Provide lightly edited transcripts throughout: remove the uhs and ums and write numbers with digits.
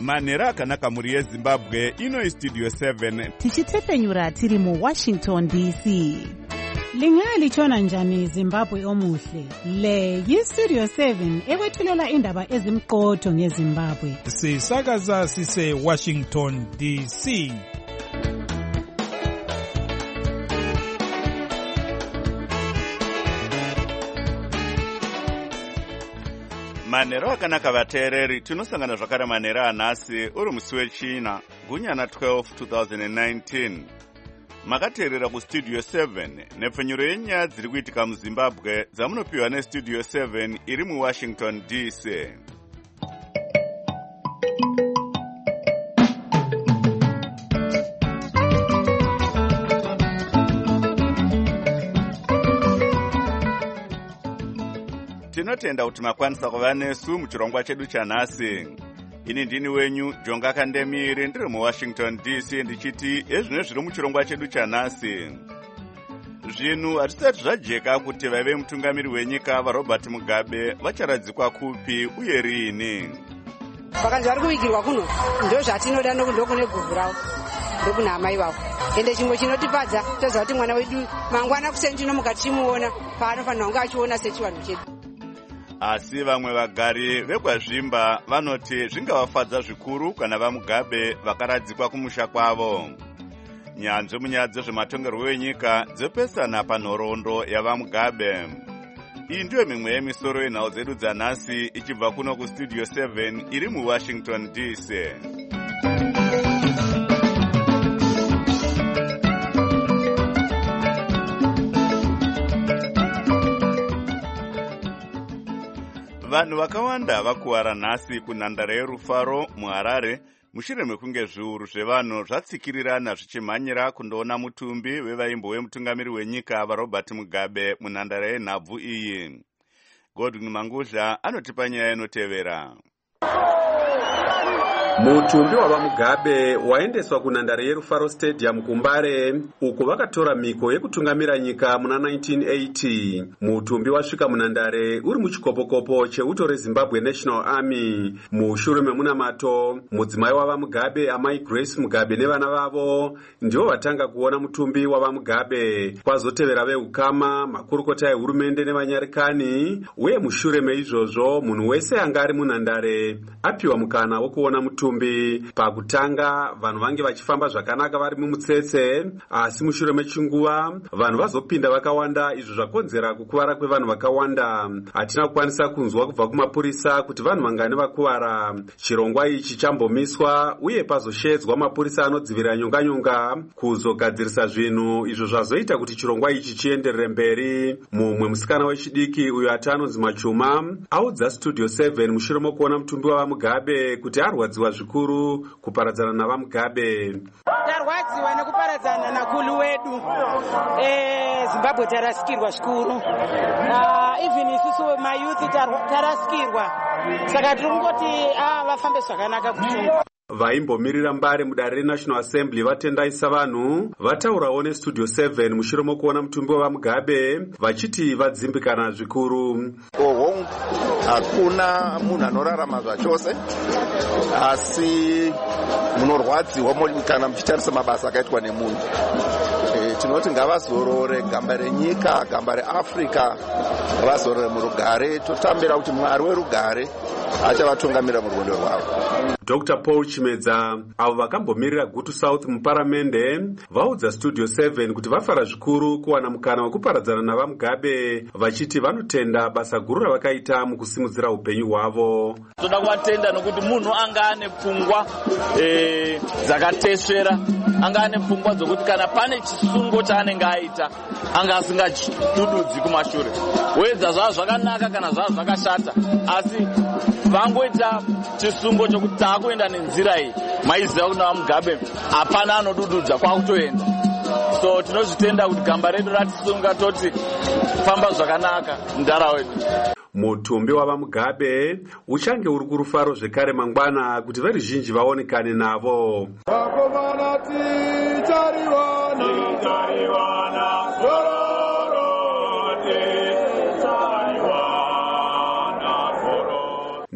manhero akanaka mhuri yezimbabwe. Ino istudio 7 tichitefenyura tiri muWashington DC. Lingalitshona njani Zimbabwe omuhle? Le yistudio 7 ekwethulela indaba ezimqotho ngeZimbabwe. Sisakaza sise Washington DC. manhero akanaka vateereri, tinosangana zvakare manhero anhasi uri musi wechina gunyana 12 2019. Makateerera kustudio 7 nepfenyuro yenyaya dziri kuitika muzimbabwe dzamunopiwa nestudio 7 iri muWashington DC. Tinotenda kuti makwanisa kuva nesu muchirongwa chedu chanhasi. Ini ndini wenyu Jonga Kandemire, ndiri muWashington DC, ndichiti ezvino zviri muchirongwa chedu chanhasi. Zvinhu hazvisati zvajeka kuti vaive mutungamiri wenyika vaRobert Mugabe vacharadzikwa kupi uye riini. Pakanzi vari kuvigirwa kuno ndo zvatinoda ndokune guvhu ravo ndokuna amai vavo. Ende chimwe chinotipadza toziva kuti mwana wedu mangwana kuseni tinomuka tichimuona paanofanira kunge achiona sechivanhu chedu. Asi vamwe vagari vekwazvimba vanoti zvingavafadza zvikuru kana vaMugabe vakaradzikwa kumusha kwavo. Nyanzvi munyaya dzezvematongerwo enyika dzopesana panhoroondo yavaMugabe. Iyi ndiyo mimwe yemisoro yenhau dzedu dzanhasi ichibva kuno kustudio 7 iri muWashington DC. Vanhu vakawanda vakuwara nhasi kunhandare yerufaro muHarare mushure mekunge zviuru zvevanhu zvatsikirirana zvichimhanyira kundoona mutumbi wevaimbo wemutungamiri wenyika vaRobert Mugabe munhandare yenhabvu iyi. Godwin Mangudla anotipa nyaya inotevera. Mutumbi wavaMugabe waendeswa kunhandare yerufaro stadium kuMbare uko vakatora mhiko yekutungamira nyika muna 1980. Mutumbi wasvika munhandare uri muchikopokopo cheuto reZimbabwe National Army. Mushure memunamato, mudzimai wavaMugabe amai Grace Mugabe nevana vavo ndivo vatanga kuona mutumbi wavaMugabe. Kwazotevera veukama, makurukota ehurumende nevanyarekani, uye mushure meizvozvo munhu wese anga ari munhandare apiwa mukana wokuona mutumbi. Pakutanga vanhu vange vachifamba zvakanaka vari mumutsetse, asi mushure mechinguva vanhu vazopinda vakawanda, izvo zvakonzera kukuvara kwevanhu vakawanda. Hatina kukwanisa kunzwa kubva kumapurisa kuti vanhu vangani vakuvara. Chirongwa ichi chambomiswa uye pazoshedzwa mapurisa anodzivira nyonganyonga kuzogadzirisa zvinhu, izvo zvazoita kuti chirongwa ichi chienderere mberi. Mumwe musikana wechidiki uyo atanonzi Machuma audza studio 7 mushure mokuona mutumbi wavaMugabe kuti arwadziwa zvikuru kuparadzana navaMugabe. Tarwadziwa nekuparadzana nakulu wedu. Zimbabwe tarasikirwa zvikuru. Even isusu mayouth tarasikirwa. Saka tiri kungoti vafambe zvakanaka kuchunga. Vaimbomirira Mbare mudare reNational Assembly vatendaisa vanhu vataurawo nestudio 7 mushure mokuona mutumbi wavaMugabe vachiti vadzimbikana zvikuru. Hakuna munhu anorarama zvachose, asi munorwadziwa kana muchitarisa mabasa akaitwa nemunhu. Tinoti ngavazorore gamba renyika, gamba reAfrica, vazorore murugare, totambira kuti Mwari werugare achavatungamira murwendo rwavo. Dr. Paul Chimedza, avo vakambomirira Gutu South muparamende, vaudza studio 7 kuti vafara zvikuru kuwana mukana wekuparadzana navaMugabe, vachiti vanotenda basa guru ravakaita mukusimudzira upenyu hwavo. Toda kuvatenda nokuti munhu anga ane pfungwa dzakatesvera, anga ane pfungwa dzokuti kana pane chisungo chaanenge aita anga asingachidududzi kumashure. Wedza zvava zvakanaka kana zvava zvakashata, asi vangoita chisungo chokuti taakuenda nenzira iyi, maiziva kuti vaMugabe hapana anodududza kwakutoenda. So tinozvitenda kuti gamba redu ratisunga toti famba zvakanaka mundara wedu. Mutumbi wavaMugabe uchange uri kurufaro zvekare mangwana kuti veruzhinji vaonekane navo.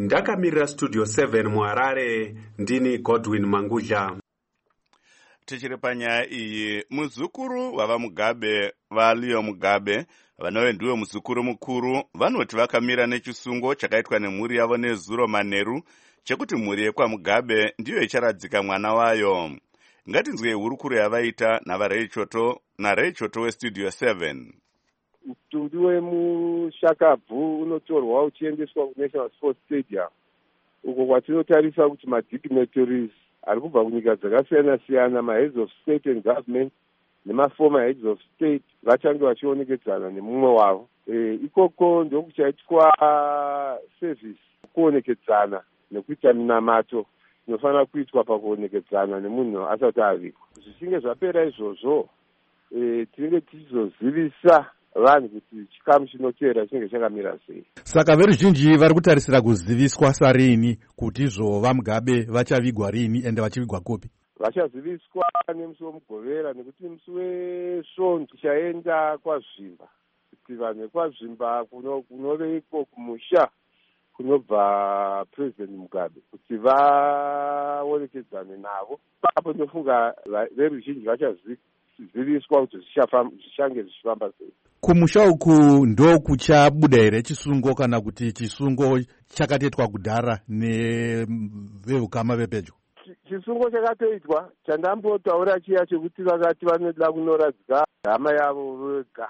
Ndakamirira Studio 7 muHarare, ndini Godwin Mangudla. Tichiri panyaya iyi, muzukuru wavaMugabe vaLeo Mugabe, vanove ndiwe muzukuru mukuru, vanoti vakamira nechisungo chakaitwa nemhuri yavo neZuro manheru chekuti mhuri yekwaMugabe ndiyo icharadzika mwana wayo. Ngatinzwe hurukuro yavaita naRay Choto weStudio 7. Mutumbi wemushakabvu unotorwa uchiendeswa kuNational Sports Stadium, uko kwatinotarisa kuti madignitaries ari kubva kunyika dzakasiyana-siyana, maheads of state and government nemaformer heads of state vachange vachionekedzana nemumwe wavo. Ikoko ndokuchaitwa service kuonekedzana nekuita minamato inofanira kuitwa pakuonekedzana nemunhu asati avigwa. Zvichinge zvapera izvozvo, tinenge tichizozivisa vanhu kuti chikamu chinotevera chinenge chakamira sei. Saka veruzhinji vari kutarisira kuziviswa sarini kuti izvo vaMugabe vachavigwa rini ende vachivigwa kupi? Vachaziviswa nemusi wemugovera, nekuti musi wesvondo tichaenda kwaZvimba, kuti vanhu vekwaZvimba kunove iko kumusha kunobva President Mugabe, kuti vaonekedzane navo. Papo ndofunga veruzhinji vachaziviswa kuti zvichange zvichifamba sei. Kumusha uku ndo kuchabuda here chisungo kana kuti chisungo chakatoitwa kudhara nevehukama vepedyo? Chisungo chakatoitwa, chandambotaura chiya chekuti vakati vanoda kunoradzika hama yavo vega.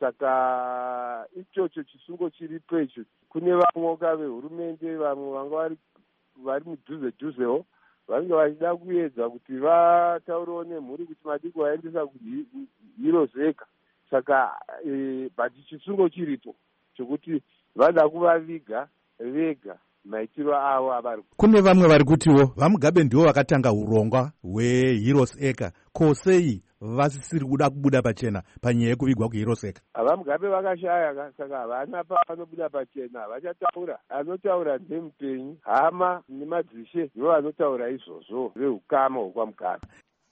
Saka ichocho chisungo chiri pedyo. Kune vamwe vehurumende, vamwe vanga vari mudhuze-dhuzewo, vanenge vachida kuedza kuti vataurewo nemhuri kuti madiko vaendesa kuhiro zega. Saka bati chisungo chiripo chokuti vada kuvaviga vega maitiro avo avari. Kune vamwe vari kutiwo vaMugabe ndivo vakatanga urongwa hweHeroes Acre. Kosei vasisiri kuda kubuda pachena panyaya yekuvigwa kuHeroes Acre? VaMugabe vakashaya, saka havana pavanobuda pachena. Vachataura, anotaura ndemupenyu, hama nemadzishe ndivo vanotaura izvozvo, vehukama hwekwaMugabe.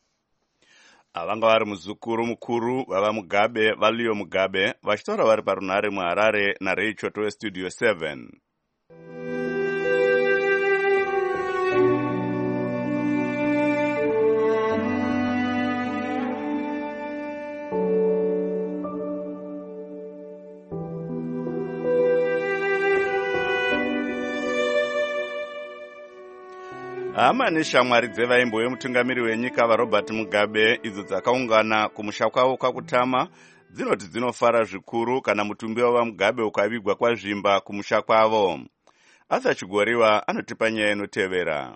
Avanga vari muzukuru mukuru wavaMugabe vaLeo Mugabe vachitaura vari parunhare muHarare naRay Choto weStudio 7. Hama neshamwari dzevaimbo vemutungamiri wenyika vaRobert Mugabe idzo dzakaungana kumusha kwavo kwakutama dzinoti dzinofara zvikuru kana mutumbi wavaMugabe ukavigwa kwaZvimba kumusha kwavo. Asa Chigoriwa anotipa nyaya inotevera.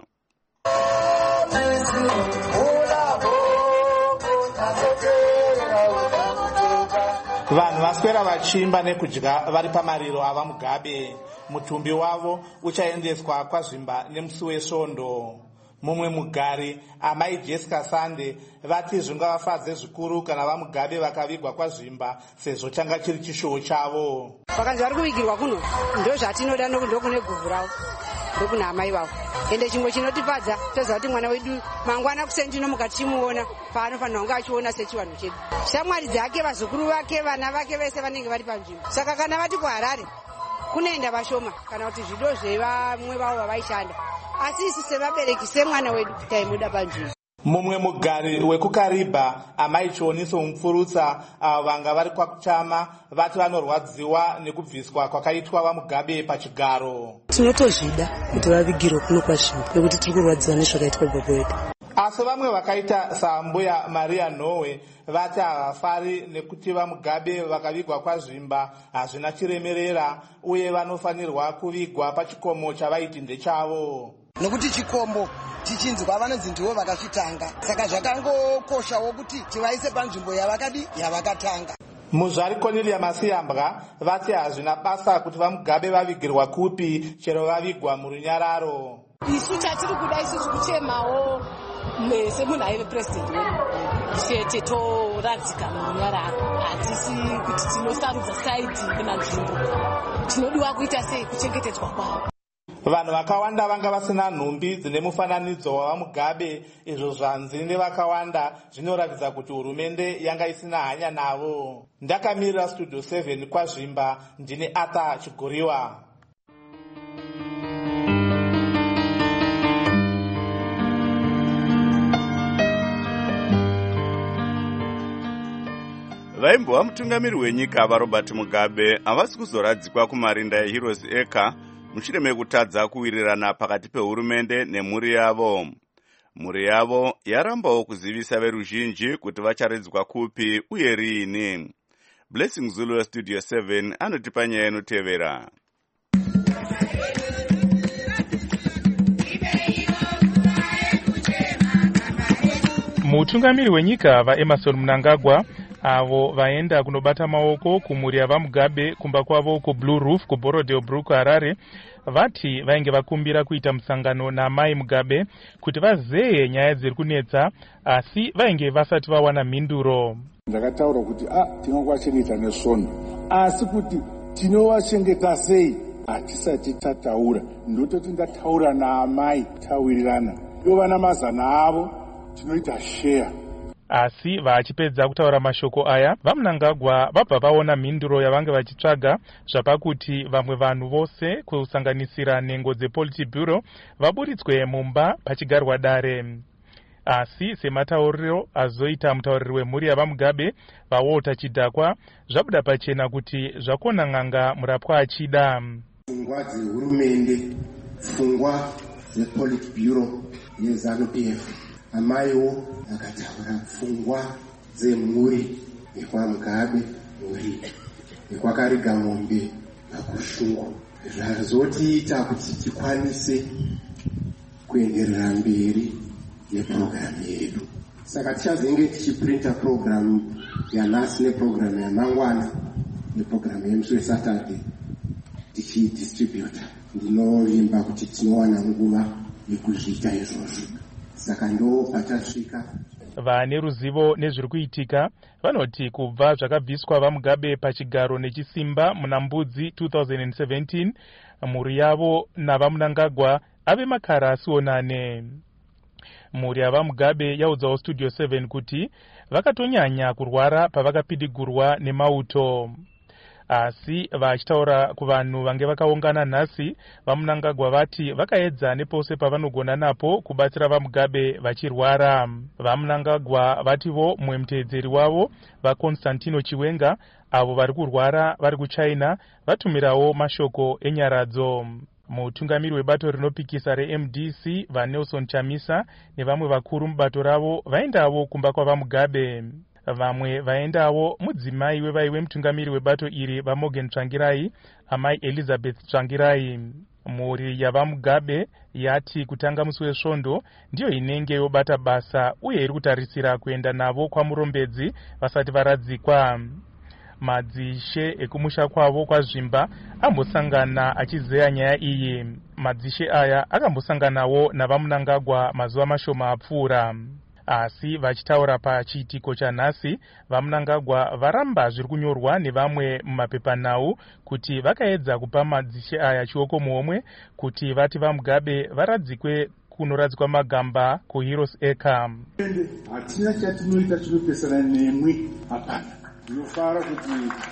Vanhu vaswera vachimba nekudya vari pamariro avaMugabe. Mutumbi wavo uchaendeswa kwaZvimba nemusi wesvondo. Mumwe mugari, amai Jessica Sande, vati zvingavafadze zvikuru kana vaMugabe vakavigwa kwaZvimba sezvo changa chiri chishuwo chavo. Vakanzi vari kuvigirwa kuno ndozvatinoda, ndokune guvhu ravo, ndokuna amai vavo. Ende chimwe chinotifadza toziva kuti mwana wedu mangwana kusendinomuka tichimuona paanofanira kunge achiona sechivanhu chedu. Shamwari dzake, vazukuru vake, vana vake vese vanenge vari panzvimbo. Saka kana vati kuHarare kunoenda vashoma kana kuti zvido zvevamwe vavo vavaishanda, asi isu sevabereki semwana wedu taimuda panzvimbo. Mumwe mugari wekuKariba, amai Chioniso Mupfurutsa, avo vanga vari kwaKutama, vati vanorwadziwa nekubviswa kwakaitwa vaMugabe pachigaro. Tinotozvida kuti vavigirwe kuno kwaZvimba nekuti tiri kurwadziwa nezvakaitwa baba wedu. Asi vamwe vakaita saambuya Maria Nowe vati havafari nekuti vaMugabe vakavigwa kwaZvimba hazvina chiremerera uye vanofanirwa kuvigwa pachikomo chavaiti ndechavo. Nokuti chikombo chichinzwa vanonzi ndivo vakazvitanga, saka zvakangokoshawo kuti tivaise panzvimbo yavakatanga. Muzvari Cornelia Masiyambwa vati hazvina basa kuti vaMugabe vavigirwa kupi chero vavigwa murunyararo. Isu chatiri kuda isusu kuchemawo semunhu aive president wedu chete toradzika murunyararo. Hatisi kuti tinosarudza saidi kana nzvimbo, tinodiwa kuita sei kuchengetedzwa kwavo. Vanhu vakawanda vanga vasina nhumbi dzine mufananidzo wavaMugabe, izvo zvanzi nevakawanda zvinoratidza kuti hurumende yanga isina hanya navo. Ndakamirira Studio 7 kwaZvimba, ndine Ata Chigoriwa. vaimbova mutungamiri wenyika vaRobert Mugabe havasi kuzoradzikwa kumarinda eHeroes Acre mushure mekutadza kuwirirana pakati pehurumende nemhuri yavo. Mhuri yavo yarambawo kuzivisa veruzhinji kuti vacharedzwa kupi uye riini. Blessing Zulu Studio 7 anotipa nyaya inotevera. Mutungamiri wenyika vaEmmerson Mnangagwa avo vaenda kunobata maoko kumhuri yavaMugabe kumba kwavo kuBlue Roof kuBorodeo Harare vati vainge vakumbira kuita musangano naMai Mugabe kuti vazeye nyaya dziri kunetsa asi vainge vasati vawana mhinduro. Ndakataura kuti tinongwachengeta nesvondo asi kuti tinovachengeta sei hatisati tataura. Ndototi ndataura naamai tawirirana yovana mazana avo tinoita share. Asi vachipedza kutaura mashoko aya vaMnangagwa vabva vaona mhinduro yavange vachitsvaga zvapakuti vamwe vanhu vose kusanganisira nhengo dzePolitburo vaburitswe mumba pachigarwa dare. Asi sematauriro azoita mutauriri wemhuri yavaMugabe vaWalter Chidhakwa zvabuda pachena kuti zvakona n'anga murapwa achida. Pfungwa dzehurumende, pfungwa dzePolitburo neZANU-PF. Amaiwo akataura pfungwa dzemhuri yekwaMugabe, mhuri yekwakariga mombe pakushungu. Zvazotiita kuti tikwanise kuenderera mberi nepurogiramu yedu. Saka tichazenge tichiprinta purogiramu yanhasi nepurogiramu yamangwana nepurogiramu yemusi weSaturday tichidistributa. Ndinovimba kuti tinowana nguva yekuzviita izvozvo. Saka ndo patasvika. Vane ruzivo nezviri kuitika vanoti kubva zvakabviswa vaMugabe pachigaro nechisimba muna Mbudzi 2017 mhuri yavo navaMnangagwa ave makara asionane. Mhuri yavaMugabe yaudzawo Studio 7 kuti vakatonyanya kurwara pavakapidigurwa nemauto. Asi vachitaura kuvanhu vange vakaungana nhasi vaMnangagwa vati vakaedza nepose pavanogona napo kubatsira vaMugabe vachirwara. VaMnangagwa vativo mumwe muteedzeri wavo vaConstantino Chiwenga avo vari kurwara vari kuChina vatumirawo mashoko enyaradzo. Mutungamiri webato rinopikisa reMDC vaNelson Chamisa nevamwe vakuru mubato ravo vaendawo kumba kwavaMugabe. Vamwe vaendawo mudzimai wevaiwe mutungamiri webato iri vaMorgan Tsvangirai, amai Elizabeth Tsvangirai. Mhuri yavaMugabe yati kutanga musi wesvondo ndiyo inenge yobata basa uye iri kutarisira kuenda navo kwamurombedzi vasati varadzikwa. Madzishe ekumusha kwavo kwaZvimba ambosangana achizeya nyaya iyi. Madzishe aya akambosanganawo navaMnangagwa mazuva mashoma apfuura. Asi vachitaura pachiitiko chanhasi vaMnangagwa varamba zviri kunyorwa nevamwe mumapepanhau kuti vakaedza kupa madzishe aya chioko muhomwe kuti vati vaMugabe varadzikwe kunoradzikwa magamba kuHeroes Acre. Hatina chatinoita chinopesana nemwi hapana. Ndinofara kuti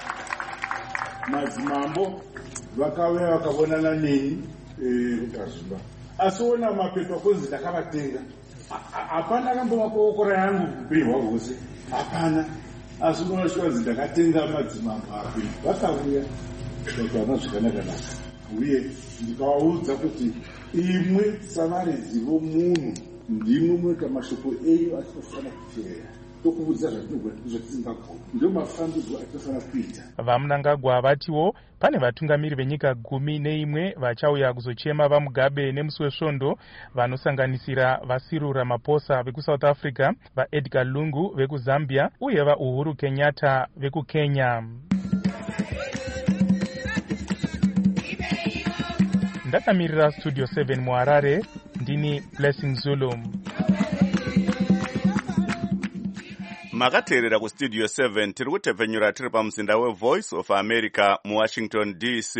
madzimambo vakauya vakabonana neni kuZvimba. Asi ona mapepa kunzi ndakavatenga. Hapana akambomakookora yangu upenyu hwavo hwose. Hapana. Asi unoshiwanzi ndakatenga madzimambo api. Vakauya vakaona zvakanaka uye ndikavaudza kuti imwe savaredzi vomunhu ndimwe mweka mashoko enyu atinofanira kuteerera. Tokuudza zvatisingakoni. Ndio mafambidzo atinofanira kuita. VaMnangagwa vatiwo pane vatungamiri venyika 11 vachauya kuzochema vaMugabe nemusi wesvondo vanosanganisira vaCyril Ramaphosa vekuSouth Africa, vaEdgar Lungu vekuZambia uye vaUhuru Kenyatta vekuKenya. Ndakamirira Studio 7 muHarare ndini Blessing Zulu. Makateerera kuStudio 7 tiri kutepfenyura tiri pamuzinda weVoice of America muWashington DC.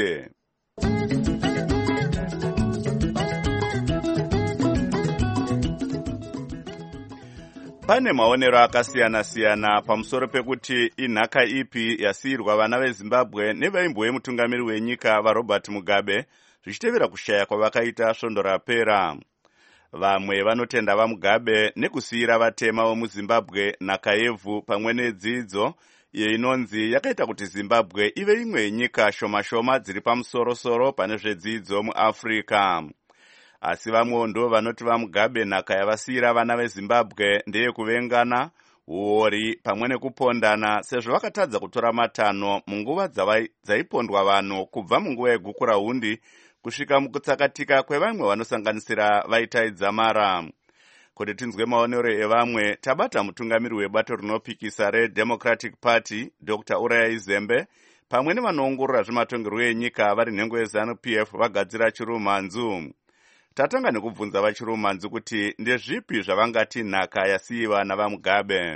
Pane maonero akasiyana-siyana pamusoro pekuti inhaka ipi yasiyirwa vana veZimbabwe nevaimbove mutungamiri wenyika vaRobert Mugabe zvichitevera kushaya kwavakaita svondo rapera. Vamwe vanotenda vaMugabe nekusiyira vatema vomuZimbabwe nhaka yevhu pamwe nedzidzo iyo inonzi yakaita kuti Zimbabwe ive imwe yenyika shoma-shoma dziri pamusoro-soro pane zvedzidzo muAfrica. Asi vamwewo ndo vanoti vaMugabe nhaka yavasiyira vana veZimbabwe ndeyekuvengana, uori pamwe nekupondana, sezvo vakatadza kutora matanho munguva dzaipondwa vanhu kubva munguva yegukura hundi kusvika mukutsakatika kwevamwe vanosanganisira vaitaidza mara. Kuti tinzwe maonero evamwe, tabata mutungamiri webato rinopikisa reDemocratic Party Dr. Uraya Zembe pamwe nevanoongorora zvematongerwo enyika vari nhengo yeZANU-PF vagadzira Chirumanzu. Tatanga nekubvunza vaChirumanzu kuti ndezvipi zvavangati nhaka yasiyiwa navaMugabe.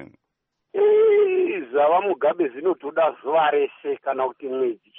ZvaVaMugabe zvinotoda zuva rese kana kuti mwedzi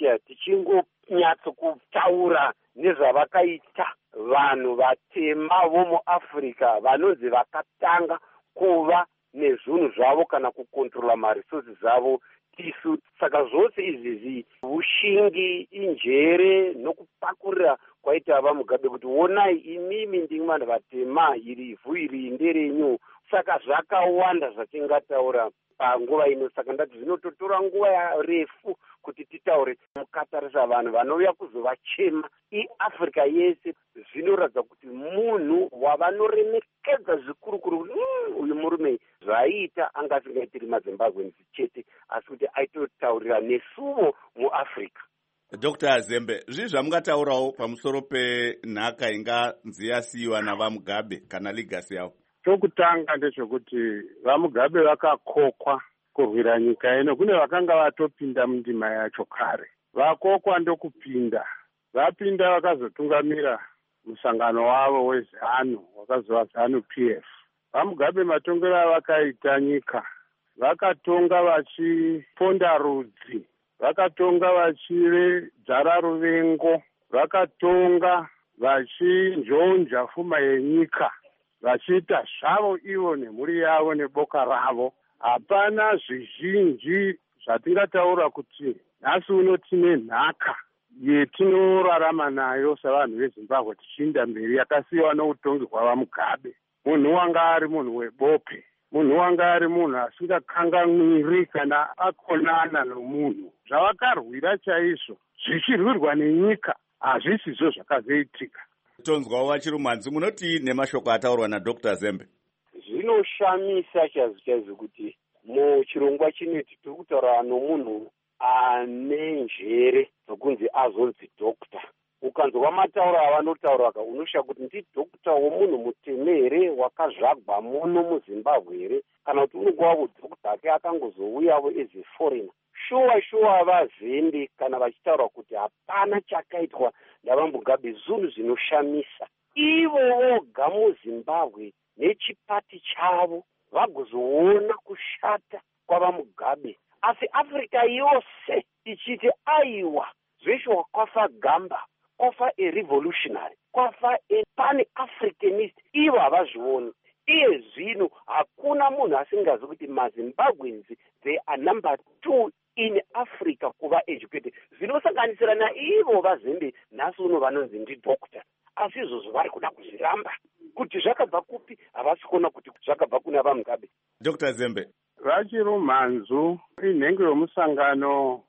tichingonyatsokutaura nezvavakaita vanhu vatema vomuAfrica vanonzi vakatanga kuva nezvinhu zvavo kana kukontrola marisources avo tisu. Saka zvose izvi ushingi, injere nokupakurira kwaita vaMugabe kuti onai imimi ndimi vanhu vatema, iri ivhu iri nderenyu. Saka zvakawanda zvatingataura panguva ino. Saka ndati zvinototora nguva refu kuti titaure mukatarisa vanhu vanouya kuzovachema iAfrica yese. Zvinoratidza kuti munhu wavanoremekedza zvikurukuru kuti uyu murume zvaiita anga asingaitiri maZimbabweans chete asi kuti aitotaurira nesuwo muAfrica. Dr. Zembe, zvii zvamungataurawo pamusoro penhaka inganzi yasiyiwa navaMugabe kana ligasi yavo? Chokutanga ndechekuti vaMugabe vakakokwa kurwira nyika ino. Kune vakanga vatopinda mundima yacho kare, vakokwa ndokupinda. Vapinda vakazotungamira musangano wavo weZANU wakazova ZANU-PF. vaMugabe matongero avakaita nyika, vakatonga vachiponda rudzi, vakatonga vachidzara ruvengo, vakatonga vachinjonja pfuma yenyika, vachiita zvavo ivo nemhuri yavo neboka ravo. Hapana zvizhinji zvatingataura kuti nhasi uno tine nhaka yetinorarama nayo savanhu veZimbabwe tichiinda mberi yakasiyiwa noutongi hwavaMugabe. Munhu wanga ari munhu webope, munhu wanga ari munhu asingakanganwiri kana akonana nomunhu. Zvavakarwira chaizvo zvichirwirwa nenyika hazvisizvo zvakazoitika. Tonzwawo vaChirumanzu, munoti nemashoko ataurwa naDr. Zembe? Zvinoshamisa chaizvo kuti muchirongwa chineti tiri kutaura nomunhu ane njere dzokunzi azonzi dokta. Ukanzwa matauro avanotaura unoshaga kuti ndidokta womunhu mutemere wakazvagwa muno muZimbabwe here, kana kuti unogova kudokta ake akangozouyawo as a foreigner. Shuwa vaZembe kana vachitaura kuti hapana chakaitwa navaMugabe zvinhu zvinoshamisa. Ivo voga muZimbabwe nechipati chavo vagozoona kushata kwavaMugabe. Asi Africa yose ichiti aiwa zveshe kwafa Gamba, kwafa a revolutionary, kwafa a pan-Africanist, ivo havazvioni. Iye zvino hakuna munhu asingazi kuti maZimbabweans they are number 2 in Africa kuva educated. Zvinosanganisira naivo vaZembe nhasi uno vanonzi ndidokta. Asi izvozvo vari kuda kuzviramba. Kuti zvakabva kupi havasi kuona kuti zvakabva kuna vaMugabe. Dr. Zembe, vaChirumanzu inhengo yomusangano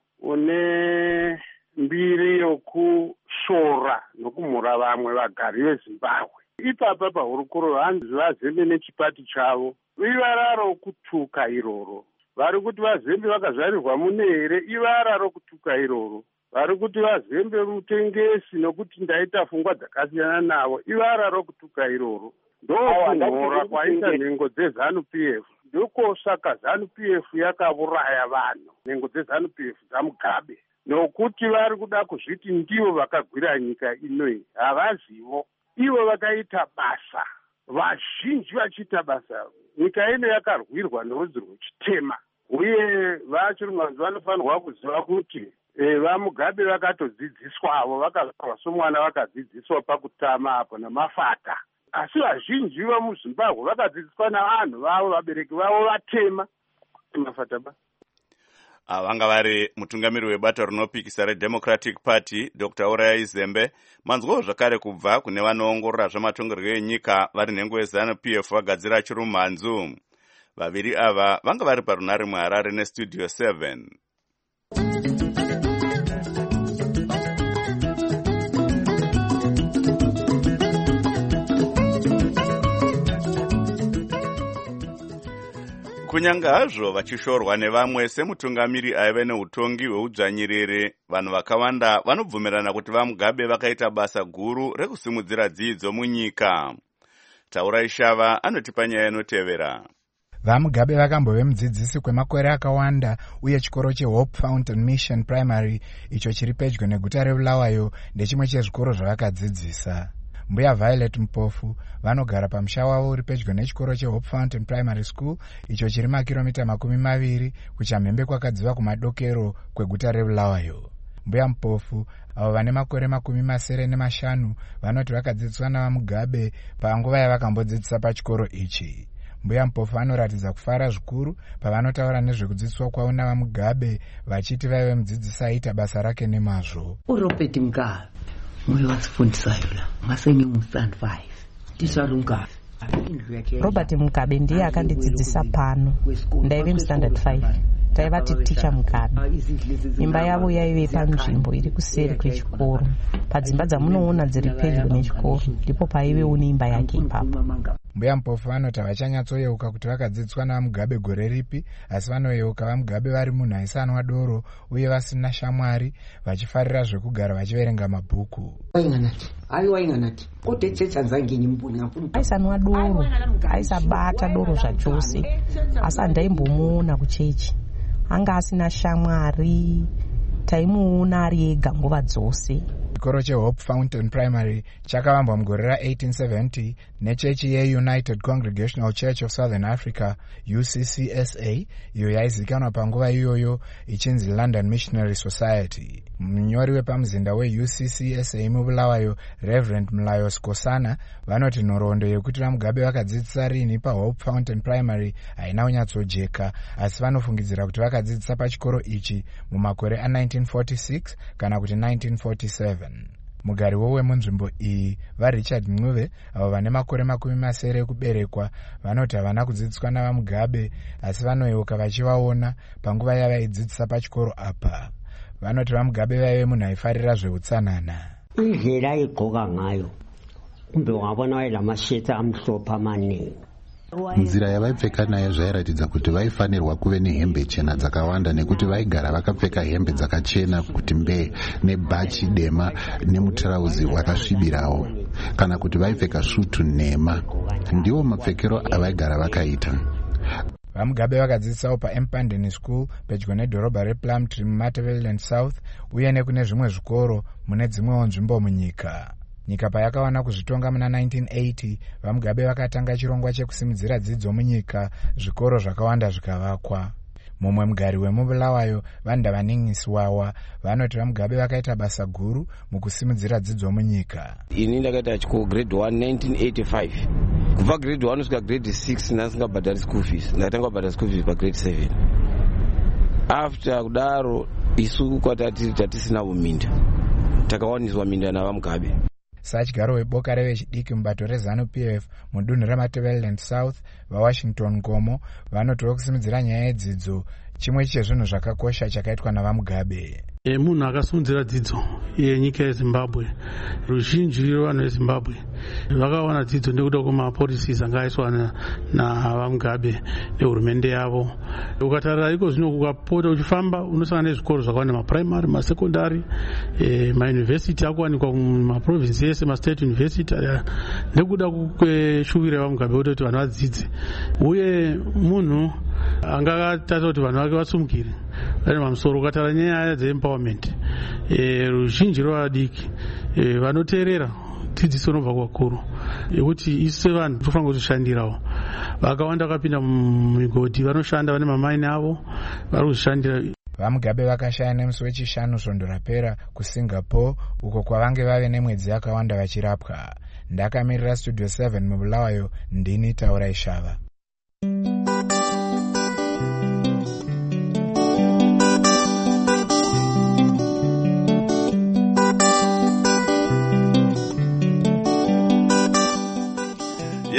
une mbiri yokushora nokumhura vamwe vagari veZimbabwe. Ipapa pahurukuro vanhu vaZembe nechipati chavo ivara rokutuka iroro. Vari kuti vaZembe vakazvarirwa mune here ivara rokutuka iroro. Vari kuti vaZembe rutengesi nokuti ndaita pfungwa dzakasiyana navo ivara rokutuka iroro. Ndokunhora kwaita nhengo dzeZANU-PF. Ndokosaka ZANU-PF yakauraya vanhu, nhengo dzeZANU-PF dzaMugabe, nokuti vari kuda kuzviti ndivo vakagwira nyika inoyi. Havazivo, ivo vakaita basa, vazhinji vachiita basa. Nyika ino yakarwirwa nerudzi rwechitema, uye vaChirumanzu vanofanirwa kuziva kuti vaMugabe vakatodzidziswavo, vakazvarwa somwana vakadzidziswa pakutama apo namafata. Asi vazhinji vamuZimbabwe vakadzidziswa navanhu vavo, vabereki vavo vatema mafataba. Vanga vari mutungamiri webato rinopikisa reDemocratic Party Dr. Uraya Zembe. Manzwawo zvakare kubva kune vanoongorora zvamatongerwo enyika vari nhengo yeZANU-PF vagadzira Chirumanzu. vaviri ava vanga vari parunare muHarare nestudio 7. Kunyange hazvo vachishorwa nevamwe semutungamiri aive neutongi hweudzvanyiriri, vanhu vakawanda vanobvumirana kuti vaMugabe vakaita basa guru rekusimudzira dzidzo munyika. Taurai Shava anotipa nyaya inotevera. VaMugabe vakambove mudzidzisi kwemakore akawanda uye chikoro cheHope Fountain Mission Primary icho chiri pedyo neguta reBulawayo ndechimwe chezvikoro zvavakadzidzisa. Mbuya Violet Mpofu vanogara pamusha wavo uri pedyo nechikoro cheHope Fountain Primary School icho chiri makiromita 20 kuchamhembe kwakadziva kumadokero kweguta reBulawayo. Mbuya Mpofu avo vane makore 75 vanoti vakadzidziswa navaMugabe panguva yavakambodzidzisa pachikoro ichi. Mbuya Mpofu anoratidza kufara zvikuru pavanotaura nezvekudzidziswa kwavo navaMugabe vachiti vaive mudzidzisi aita basa rake nemazvo. Uropeti Mugabe mwe wadzifundisayo la maseni mu-stand 5 tisarunga. Robert Mugabe ndiye akandidzidzisa pano ndaive mu-standard 5 taivati ticha Mugabe. Imba yavo yaive panzvimbo iri kuseri kwechikoro, padzimba dzamunoona dziri pedyo nechikoro ndipo paivewo neimba yake ipapo. Mbuya Mpofu vanoti havachanyatsoyeuka kuti vakadzidziswa navaMugabe gore ripi, asi vanoyeuka vaMugabe vari munhu aisanwa doro uye vasina shamwari, vachifarira zvekugara vachiverenga mabhuku. Aisanwa doro, aisabata doro zvachose, asi handaimbomuona kuchechi. Anga asina shamwari, taimuona ari ega nguva dzose. Chikoro cheHope Fountain Primary chakavambwa mugore ra1870 nechechi yeUnited Congregational Church of Southern Africa UCCSA, iyo yaizikanwa panguva iyoyo ichinzi London Missionary Society. Munyori wepamuzinda weUCCSA muBulawayo Reverend Mlayo Skosana vanoti nhoroondo yekuti vaMugabe vakadzidzisa rini paHope Fountain Primary haina kunyatsojeka, asi vanofungidzira kuti vakadzidzisa pachikoro ichi mumakore a1946 kana kuti 1947. Mugariwo wemunzvimbo iyi vaRichard Mnuve avo vane makore 70 ekuberekwa vanoti havana kudzidziswa navaMugabe, asi vanoyeuka vachivaona panguva yavaidzidzisa pachikoro apa. Vanoti vaMugabe vaive munhu aifarira zveutsanana. Indlela aigqoka ngayo kumbe wabona wailamasheti amhlophe amaningi. Nzira yavaipfeka nayo zvairatidza kuti vaifanirwa kuve nehembe chena dzakawanda, nekuti vaigara vakapfeka hembe dzakachena kuti mbee nebhachi dema nemutirauzi wakasvibirawo, kana kuti vaipfeka svutu nhema. Ndiwo mapfekero avaigara vakaita. VaMugabe vakadzidzisawo paEmpandeni School pedyo nedhorobha rePlumtree muMatabeleland South uye nekune zvimwe zvikoro mune dzimwewo nzvimbo munyika. Nyika payakawana kuzvitonga muna 1980, vaMugabe vakatanga chirongwa chekusimudzira dzidzo munyika, zvikoro zvakawanda zvikavakwa. Mumwe mugari wemuBulawayo Vandavaningiswawa vanoti vaMugabe vakaita basa guru mukusimudzira dzidzo munyika. Ini ndakaita chikoro grade 1 1985. Kubva grade 1 kusvika grade 6 ndasingabhadhari school fees. Ndakatanga kubhadhara school fees pagrade 7. After kudaro isu kwatati tatisina uminda. Takawaniswa minda navaMugabe. Sachigaro weboka revechidiki mubato reZANU-PF mudunhu reMatabeleland South vaWashington Ngomo vanoti vokusimudzira nyaya yedzidzo chimwe chezvinhu zvakakosha chakaitwa navaMugabe. Munhu akasimudzira dzidzo yenyika yeZimbabwe. Ruzhinji rwevanhu veZimbabwe vakawana dzidzo nekuda kwemapolicies anga aiswa navaMugabe nehurumende yavo. Ukatarira iko zvino ukapota uchifamba unosangana nezvikoro zvakawanda, maprimary, masekondari, mauniversity akuwanikwa mumaprovinsi ese, mastate university, nekuda kweshuviro yavaMugabe kuti vanhu vadzidze. Uye munhu angatarisa kuti vanhu vake vasumukire vane mamusoro. Ukatarira nyaya dzeempowerment, ruzhinji rwavadiki vanoteerera dzidziso inobva kuvakuru yekuti isu sevanhu tofanira kuzvishandirawo. Vakawanda vakapinda mumigodhi vanoshanda, vane mamaini avo vari kuzvishandira. VaMugabe vakashaya nemusi wechishanu svondo rapera kuSingapore uko kwavange vave nemwedzi yakawanda vachirapwa. Ndakamirira Studio 7 muBulawayo, ndini Taurai Shava.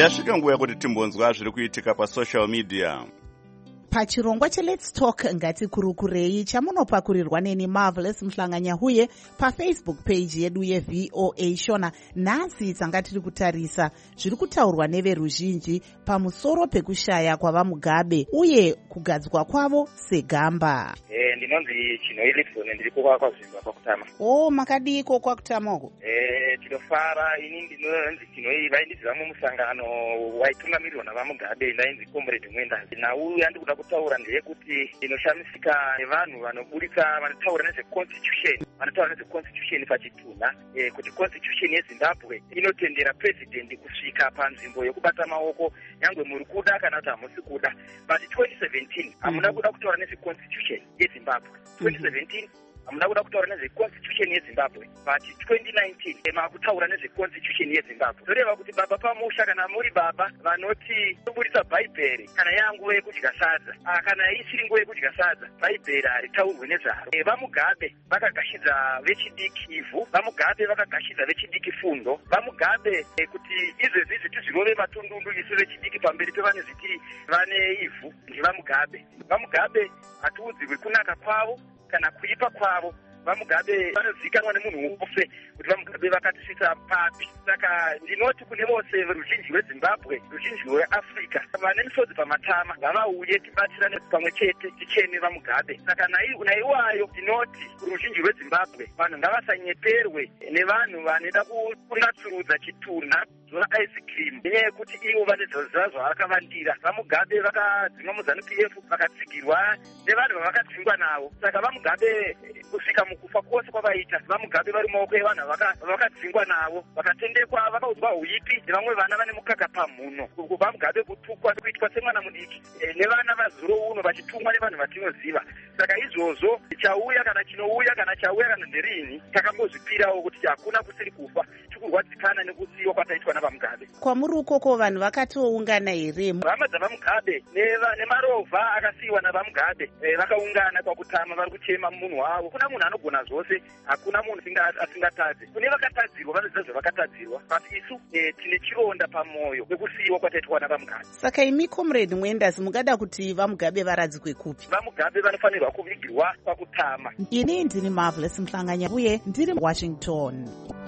yasvika nguva yekuti timbonzwa zviri kuitika pasocial media. Pachirongwa cheLet's Talk ngatikurukurei chamunopakurirwa neni Marvelous Mhlanganyahuye paFacebook page yedu yeVOA Shona. Nhasi tanga tiri kutarisa zviri kutaurwa neveruzhinji pamusoro pekushaya kwavaMugabe uye kugadzwa kwavo segamba. Ndinonzi Chinoilipson ndiri kwaZvimba kwakutama. Makadiko kwakutamako? Tinofara ini ndinonzi Chinoi vaindibva mumusangano waitungamirirwa navaMugabe ndainzi Comrade Mwendazi. Nauya ndikuda kutaura ndeyekuti inoshamisika nevanhu vanoburitsa vanotaura nezveconstitution. Vanotaura nezveconstitution pachitunha kuti constitution yeZimbabwe inotendera president kusvika panzvimbo yekubata maoko nyangwe muri kuda kana kuti hamusi kuda. But 2017 hamuna kuda kutaura nezveconstitution yeZimbabwe. 2017 hamuna kuda kutaura nezveconstitution yeZimbabwe. But 2019 makutaura nezveconstitution yeZimbabwe. Zvoreva kuti baba pamusha kana muri baba vanoti kuburitsa bhaibheri kana yanguva yekudya sadza kana ichiri nguva yekudya sadza bhaibheri haritaurwi nezvaro. VaMugabe vakagashidza vechidiki ivhu, VaMugabe vakagashidza vechidiki fundo, VaMugabe kuti izvezvi tizvirove matundundu isu vechidiki pamberi pevane zviti vane ivhu ndiVaMugabe. VaMugabe hatiudzirwi kunaka kwavo kana kuipa kwavo. VaMugabe vanozivikanwa nemunhu wose kuti VaMugabe vakatisvitsa papi. Saka ndinoti kune vose veruzhinji rweZimbabwe, ruzhinji rweAfrica, vane misodzi pamatama ngavauye tibatsirane pamwe chete ticheme VaMugabe. Saka naiwayo ndinoti kuruzhinji rweZimbabwe vanhu ngavasanyeperwe nevanhu vanoda kunatsurudza chitunha zona ice cream nenyaya yekuti ivo vane zvavakavandira. VaMugabe vakadzimwa muZANU-PF vakatsigirwa nevanhu vavakadzingwa navo. Saka VaMugabe kusvika mukufa kwose kwavaita, VaMugabe vari mumaoko evanhu vakadzingwa navo, vakatendekwa, vakaudzwa huipi nevamwe vana vane mukaka pamhuno. VaMugabe kutukwa kuitwa semwana mudiki nevana vazuro uno vachitumwa nevanhu vatinoziva. Saka izvozvo chauya kana chinouya kana chauya kana nderini takambozvipirawo kuti hakuna kusiri kufa, tikurwadzikana nekusiyiwa kwataitwa navaMugabe. Kwamuri ukoko vanhu vakatoungana here? Hama dzavaMugabe nemarovha akasiyiwa navaMugabe vakaungana kwakutama vari kuchema munhu wavo. Kuna munhu anogona zvose, hakuna munhu asingatadzi. Kune vakatadzirwa vanoziva zvavakatadzirwa, asi isu tine chironda pamwoyo nekusiyiwa kwataitwa navaMugabe. Saka imi Comrade Mwendazi mungada kuti vaMugabe varadzikwe kupi? VaMugabe vanofanirwa kuvigirwa kwakutama. Ini ndini Marvelous Mhlanganyahuye ndiri Washington.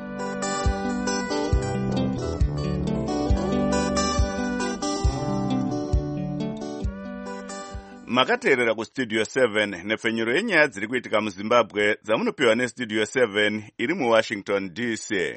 Makateerera kustudio 7 nepfenyuro yenyaya dziri kuitika muZimbabwe dzamunopiwa nestudio 7 iri muWashington DC.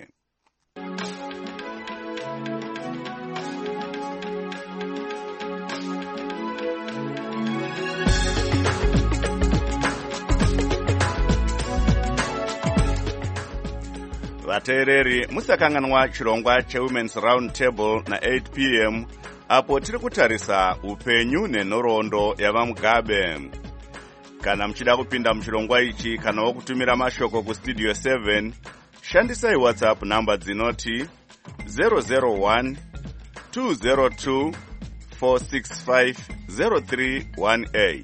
Vateereri, musakanganwa chirongwa cheWomen's Round Table na8 p.m. apo tiri kutarisa upenyu nenhoroondo yavaMugabe. Kana muchida kupinda muchirongwa ichi kana wokutumira mashoko kustudio 7, shandisai WhatsApp namba dzinoti 001 202 465 0318.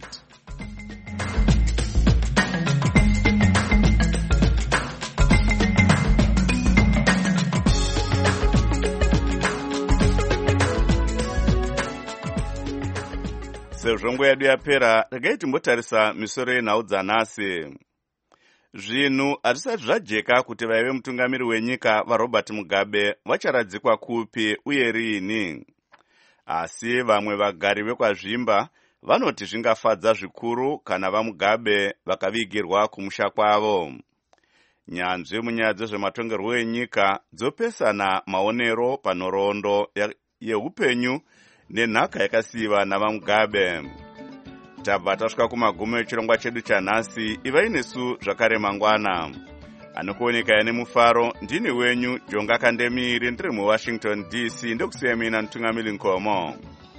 Sezvongo yedu yapera, regai timbotarisa misoro yenhau dzanhasi. Zvinhu hazvisati zvajeka kuti vaive mutungamiri wenyika vaRobert Mugabe vacharadzikwa kupi uye riini. Asi vamwe vagari vekwaZvimba vanoti zvingafadza zvikuru kana vaMugabe vakavigirwa kumusha kwavo. Nyanzvi munyaya dzezvematongerwo enyika dzopesana maonero panhoroondo yeupenyu nenhaka yakasiyiwa navaMugabe. Tabva tasvika kumagumo echirongwa chedu chanhasi. Ivai nesu zvakare mangwana. Anokuoneka nemufaro ndini wenyu Jonga Kandemiri ndiri muWashington DC ndokusiya mina Ntungamiri Nkomo.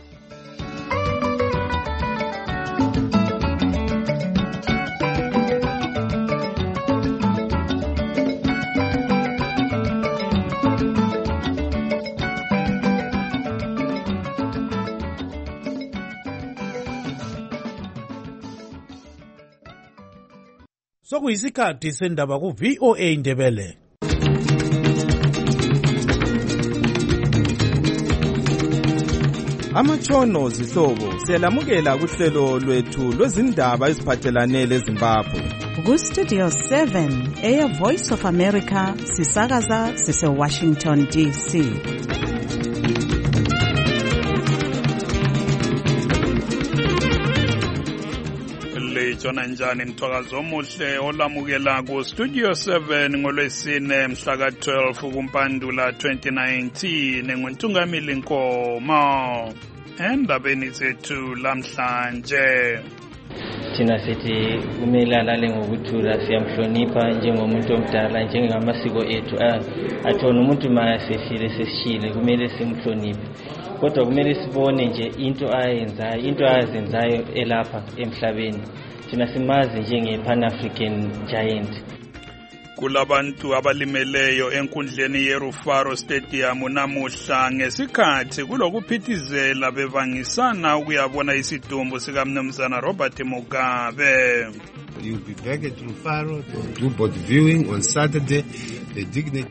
Sokuyisikhathi sendaba ku-VOA Indebele. amatshono zihlobo siyalamukela kuhlelo lwethu lwezindaba eziphathelane leZimbabwe. Ku-Studio 7 Air Voice of America sisakaza sise-Washington DC. Jona njani mthwakazi omuhle olamukela ku Studio 7 ngolwesine mhla ka-12 kuMpandula 2019 nguNtungamili Nkomo. Endabeni zethu lamhlanje thina sithi kumele alale ngokuthula, siyamhlonipha njengomuntu omdala, njengamasiko ethu athona umuntu masefile sesishile kumele simhloniphe, kodwa kumele sibone nje into ayenzayo elapha emhlabeni. Thina simazi njenge-Pan-African Giant. Kulabantu abalimeleyo enkundleni yeRufaro Stadium namuhla ngesikhathi kulokuphithizela bevangisana ukuyabona isidumbu sikaMnumzana Robert Mugabe. You'll be back at Rufaro to do board viewing on Saturday. The dignity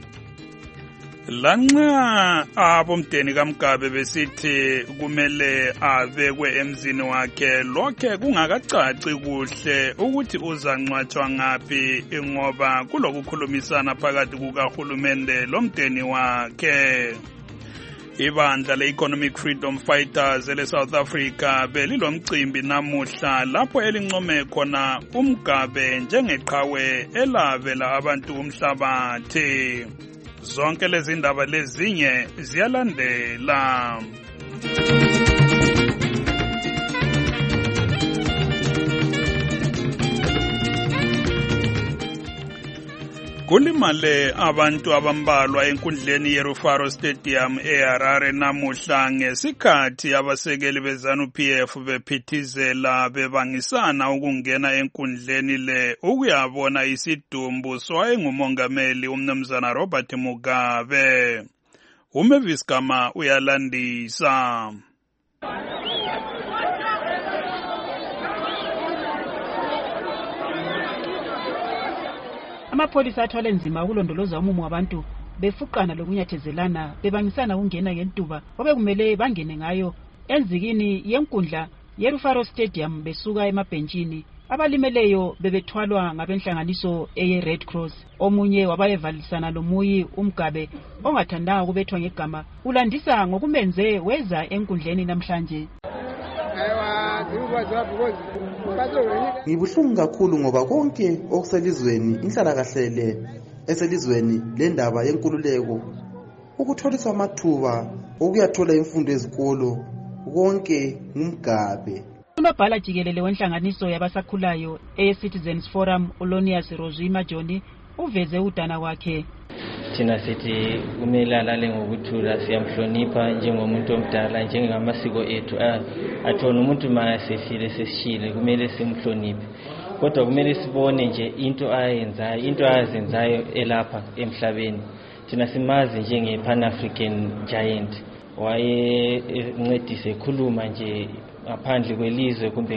lanxa abomdeni kaMgabe besithi kumele abekwe emzini wakhe, lokhe kungakacaci kuhle ukuthi uzangcwatshwa ngaphi ngoba kulokukhulumisana phakathi kukahulumende lomdeni wakhe. Ibandla le-Economic Freedom Fighters ele-South Africa belilomcimbi namuhla lapho elincome khona uMgabe njengeqhawe elavela abantu umhlabathi. Zonke lezi ndaba lezinye ziyalandela. Kulimale abantu abambalwa enkundleni yeRufaro Stadium eHarare namuhla ngesikhathi abasekeli beZANU-PF bephithizela bebangisana ukungena enkundleni le ukuyabona isidumbu sowayengumongameli uMnumzana Robert Mugabe. Umavis Gama uyalandisa. Amapholisa athwala nzima ukulondoloza umumo wabantu befuqana lokunyathezelana bebangisana ukungena ngentuba obekumele bangene ngayo enzikini yenkundla yeRufaro Stadium besuka emabhentshini. Abalimeleyo bebethwalwa ngabenhlanganiso eye-Red Cross. Omunye wabayevalisana lomuyi uMgabe ongathandanga ukubethwa ngegama ulandisa ngokumenze weza enkundleni namhlanje. Ngibuhlungu kakhulu ngoba konke okuselizweni, inhlalakahle eselizweni lendaba yenkululeko, ukutholiswa amathuba okuyathola imfundo ezikolo, konke ngumgabe. Unobhala jikelele wenhlanganiso yabasakhulayo eCitizens Forum uLonius Rozima Joni uveze udana wakhe. Thina sithi kumele alale ngokuthula, siyamhlonipha njengomuntu omdala, njengamasiko ethu athona umuntu masefile sesishile kumele simhloniphe, kodwa kumele sibone nje into ayenzayo elapha emhlabeni. Thina simazi njenge-Pan-African Giant, wayencedise ekhuluma nje ngaphandle kwelizwe kumbe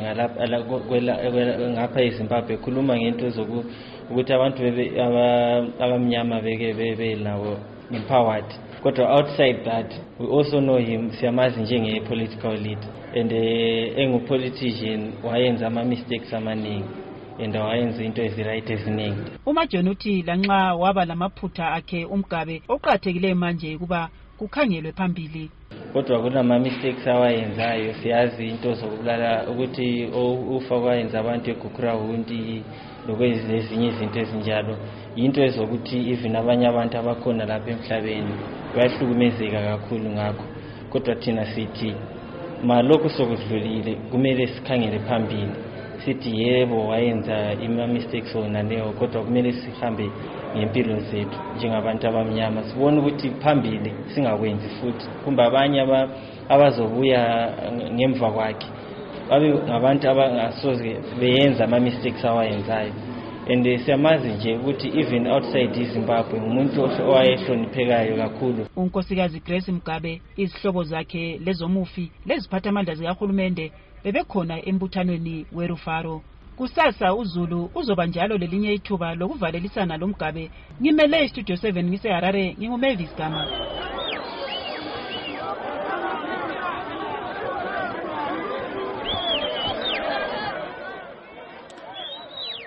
ngapha eZimbabwe, ekhuluma ngento ukuthi abantu abamnyama bebe lawo empowered. Kodwa outside that we also know him, siyamazi njenge-political leader, and engu-politician wayenza ama-mistakes amaningi and wayenza into eziright eziningi. UMajoni uthi lanxa waba lamaphutha akhe uMgabe oqathekileyo manje kuba kukhangelwe phambili. Kodwa kunama-mistakes awayenzayo, siyazi into zokubulala ukuthi ufa kwayenza abantu eGukurawundi lokwezinye izinto ezinjalo, into ezokuthi even abanye abantu abakhona lapha emhlabeni bayahlukumezeka kakhulu ngakho. Kodwa thina sithi malokhu sokudlulile kumele sikhangele phambili, sithi yebo wayenza ima-mistakes wona leyo, kodwa kumele sihambe ngempilo zethu njengabantu abamnyama, sibone ukuthi phambili singakwenzi futhi kumbe abanye abazobuya ngemva kwakhe babe ngabantu abangasoze beyenza ama-mistakes awayenzayo. And siyamazi nje ukuthi even outside iZimbabwe umuntu owayehloniphekayo kakhulu. Unkosikazi Grace Mugabe, izihlobo zakhe lezomufi leziphathamandla zikahulumende bebekhona embuthanweni weRufaro. Kusasa uZulu uzoba njalo lelinye ithuba lokuvalelisana loMgabe. Ngimele iStudio 7 ngiseHarare, nginguMavis Gama.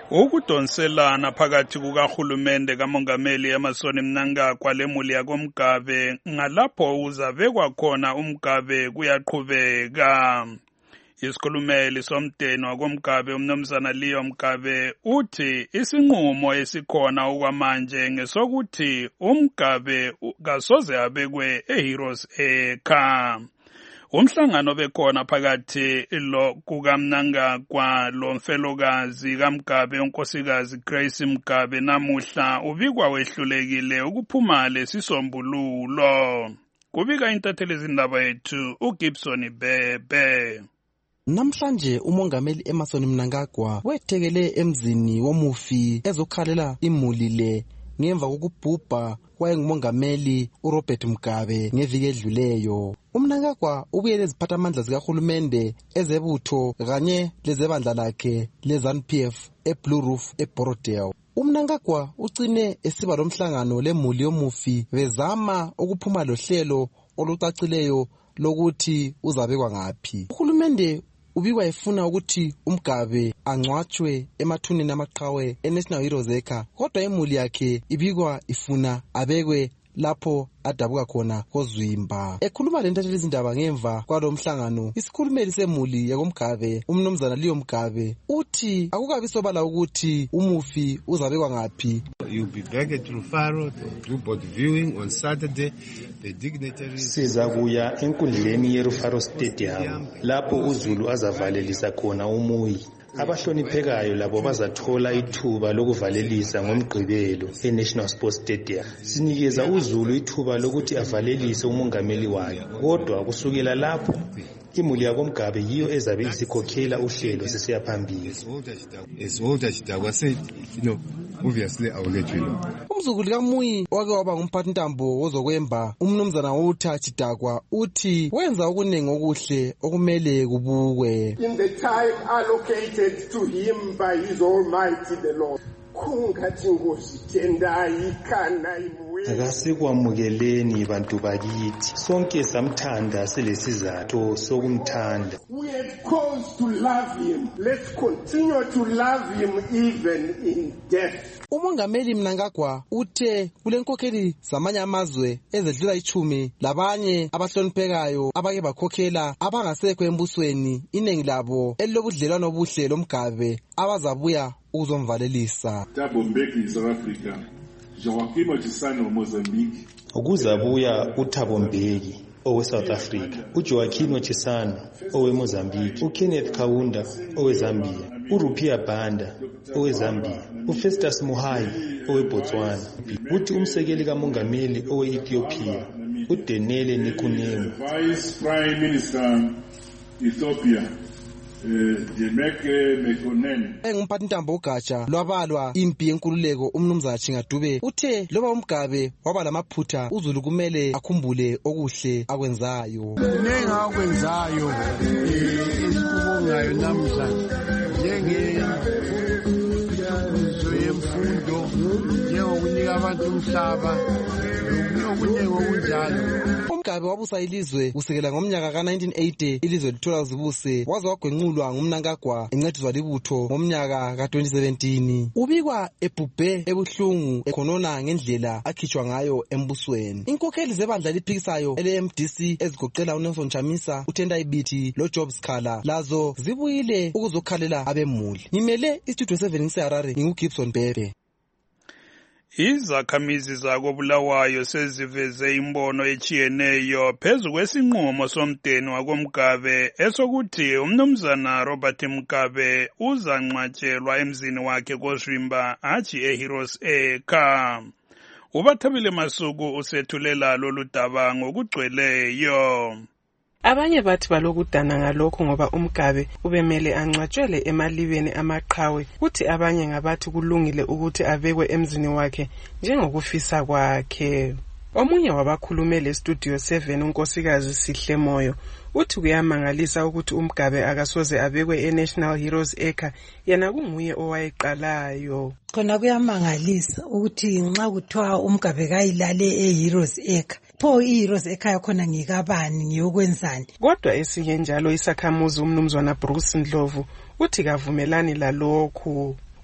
Ukudonselana phakathi kukahulumende kamongameli Emmerson Mnangagwa lemuli yakoMgabe ngalapho uzabekwa khona uMgabe kuyaqhubeka. Isikhulumeli somdeni wakoMgabe umnumzana Leo Mgabe uthi isinqumo esikhona okwamanje ngesokuthi uMgabe kasoze abekwe eHeroes Acre. Umhlangano bekhona phakathi lo kukaMnangagwa lo mfelokazi kaMgabe unkosikazi Grace Mgabe namuhla ubikwa wehlulekile ukuphuma lesisombululo. Kubika intatheli izindaba yethu uGibson Bebe. Namhlanje umongameli Emmerson Mnangagwa wethekele emzini womufi ezokhalela imuli le ngemva kokubhubha kwayengumongameli uRobert Mugabe ngeviki edluleyo. UMnangagwa ubuye leziphathamandla zikahulumende ezebutho kanye lezebandla lakhe leZANU-PF eBlue Roof eBorodale. UMnangagwa ucine esiba lomhlangano lemuli yomufi bezama ukuphuma lohlelo olucacileyo lokuthi uzabekwa ngaphi. Uhulumende ubikwa efuna ukuthi uMgabe angcwatshwe emathuneni amaqhawe eNational Heroes Acre, kodwa imuli yakhe ibikwa ifuna abekwe lapho adabuka khona koZwimba. Ekhuluma lentatheli izindaba ngemva kwalomhlangano, isikhulumeli semuli yakoMgabe umnumzana Leo Mgabe uthi akukabi sobala ukuthi umufi uzabekwa ngaphi. You'll be back at Rufaro to do board viewing on Saturday. The dignitaries sizakuya enkundleni yeRufaro Stadium lapho uZulu azavalelisa khona umuyi. Abahloniphekayo labo bazathola ithuba lokuvalelisa ngomgqibelo eNational Sports Stadium. Sinikeza uZulu ithuba lokuthi avalelise umongameli wakhe, kodwa kusukela lapho imuli yakoMgabe yiyo ezabe isikhokhela uhlelo sesiya phambili. As old as Dagwa said, obviously I will let you know. Umzukulu kaMuyi wake waba ngumphathintambo wozokwemba umnumzana uThathi Dagwa uthi wenza okuningi okuhle okumele kubukwe. In the time allocated to him by his Almighty the Lord. Akasikwamukeleni bantu bakithi, sonke samthanda selesizathu sokumthanda. We had cause to love him. Let's continue to love him even in death. Umongameli Mnangagwa uthe kulenkokheli zamanye amazwe ezedlula 10 labanye abahloniphekayo abake bakhokhela abangasekho embusweni, iningi labo elilobudlelwano obuhle loMgabe abazabuya uzomvalelisa. Thabo Mbeki South Africa, Joaquim Chisano Mozambique. Ukuzabuya uThabo Mbeki owe South Africa, uJoaquim Chisano owe Mozambique, uKenneth Kaunda owe Zambia, uRupia Banda owe Zambia, uFestus Muhai owe Botswana, uthi umsekeli kamongameli owe Ethiopia, uDenele Nikunemu, Vice Prime Minister Ethiopia engumphathintambo ugatsha lwabalwa impi yenkululeko umnumzana Chingadube uthe loba uMgabe waba lamaphutha uZulu kumele akhumbule okuhle akwenzayo. Nengakwenzayo esikubongayo namhlanje yemfundo njengokunika abantu umhlaba okunye okunjalo. uMgabe wabusa ilizwe kusekela ngomnyaka ka1980 ilizwe lithola uzibuse waze wagwenqulwa nguMnangagwa encediswa libutho ngomnyaka ka2017. Ubikwa ebhubhe ebuhlungu ekhonona ngendlela akhitshwa ngayo embusweni. Inkokheli zebandla liphikisayo eleMDC ezigoqela uNelson Chamisa, uTendai Biti loJob Skhala lazo zibuyile ukuzokhalela abemuli. Ngimele istudio 7 ngiseHarare nginguGibson Bebe. Izakhamizi zakoBulawayo seziveze imbono echiyeneyo phezu kwesinqumo somdeni wakoMgabe esokuthi umnumzana Robert Mugabe uzangcwatshelwa emzini wakhe koZwimba hatshi eHeroes Acre. Ubathabile Masuku usethulela lolu daba ngokugcweleyo. Abanye bathi balokudana ngalokho ngoba uMgabe ubemele angcwatshwele emalibeni amaqhawe, kuthi abanye ngabathi kulungile ukuthi abekwe emzini wakhe njengokufisa kwakhe. Omunye wabakhulumele eStudio 7 unkosikazi Sihle Moyo uthi kuyamangalisa ukuthi uMgabe akasoze abekwe eNational Heroes Acre, yena kunguye owayeqalayo. Khona kuyamangalisa ukuthi nxa kuthiwa uMgabe kayilale eHeroes Acre, pho iHeroes Acre yakhona ngikabani ngiyokwenzani? Kodwa esinye njalo isakhamuzi umnumzana Bruce Ndlovu uthi kavumelani lalokhu.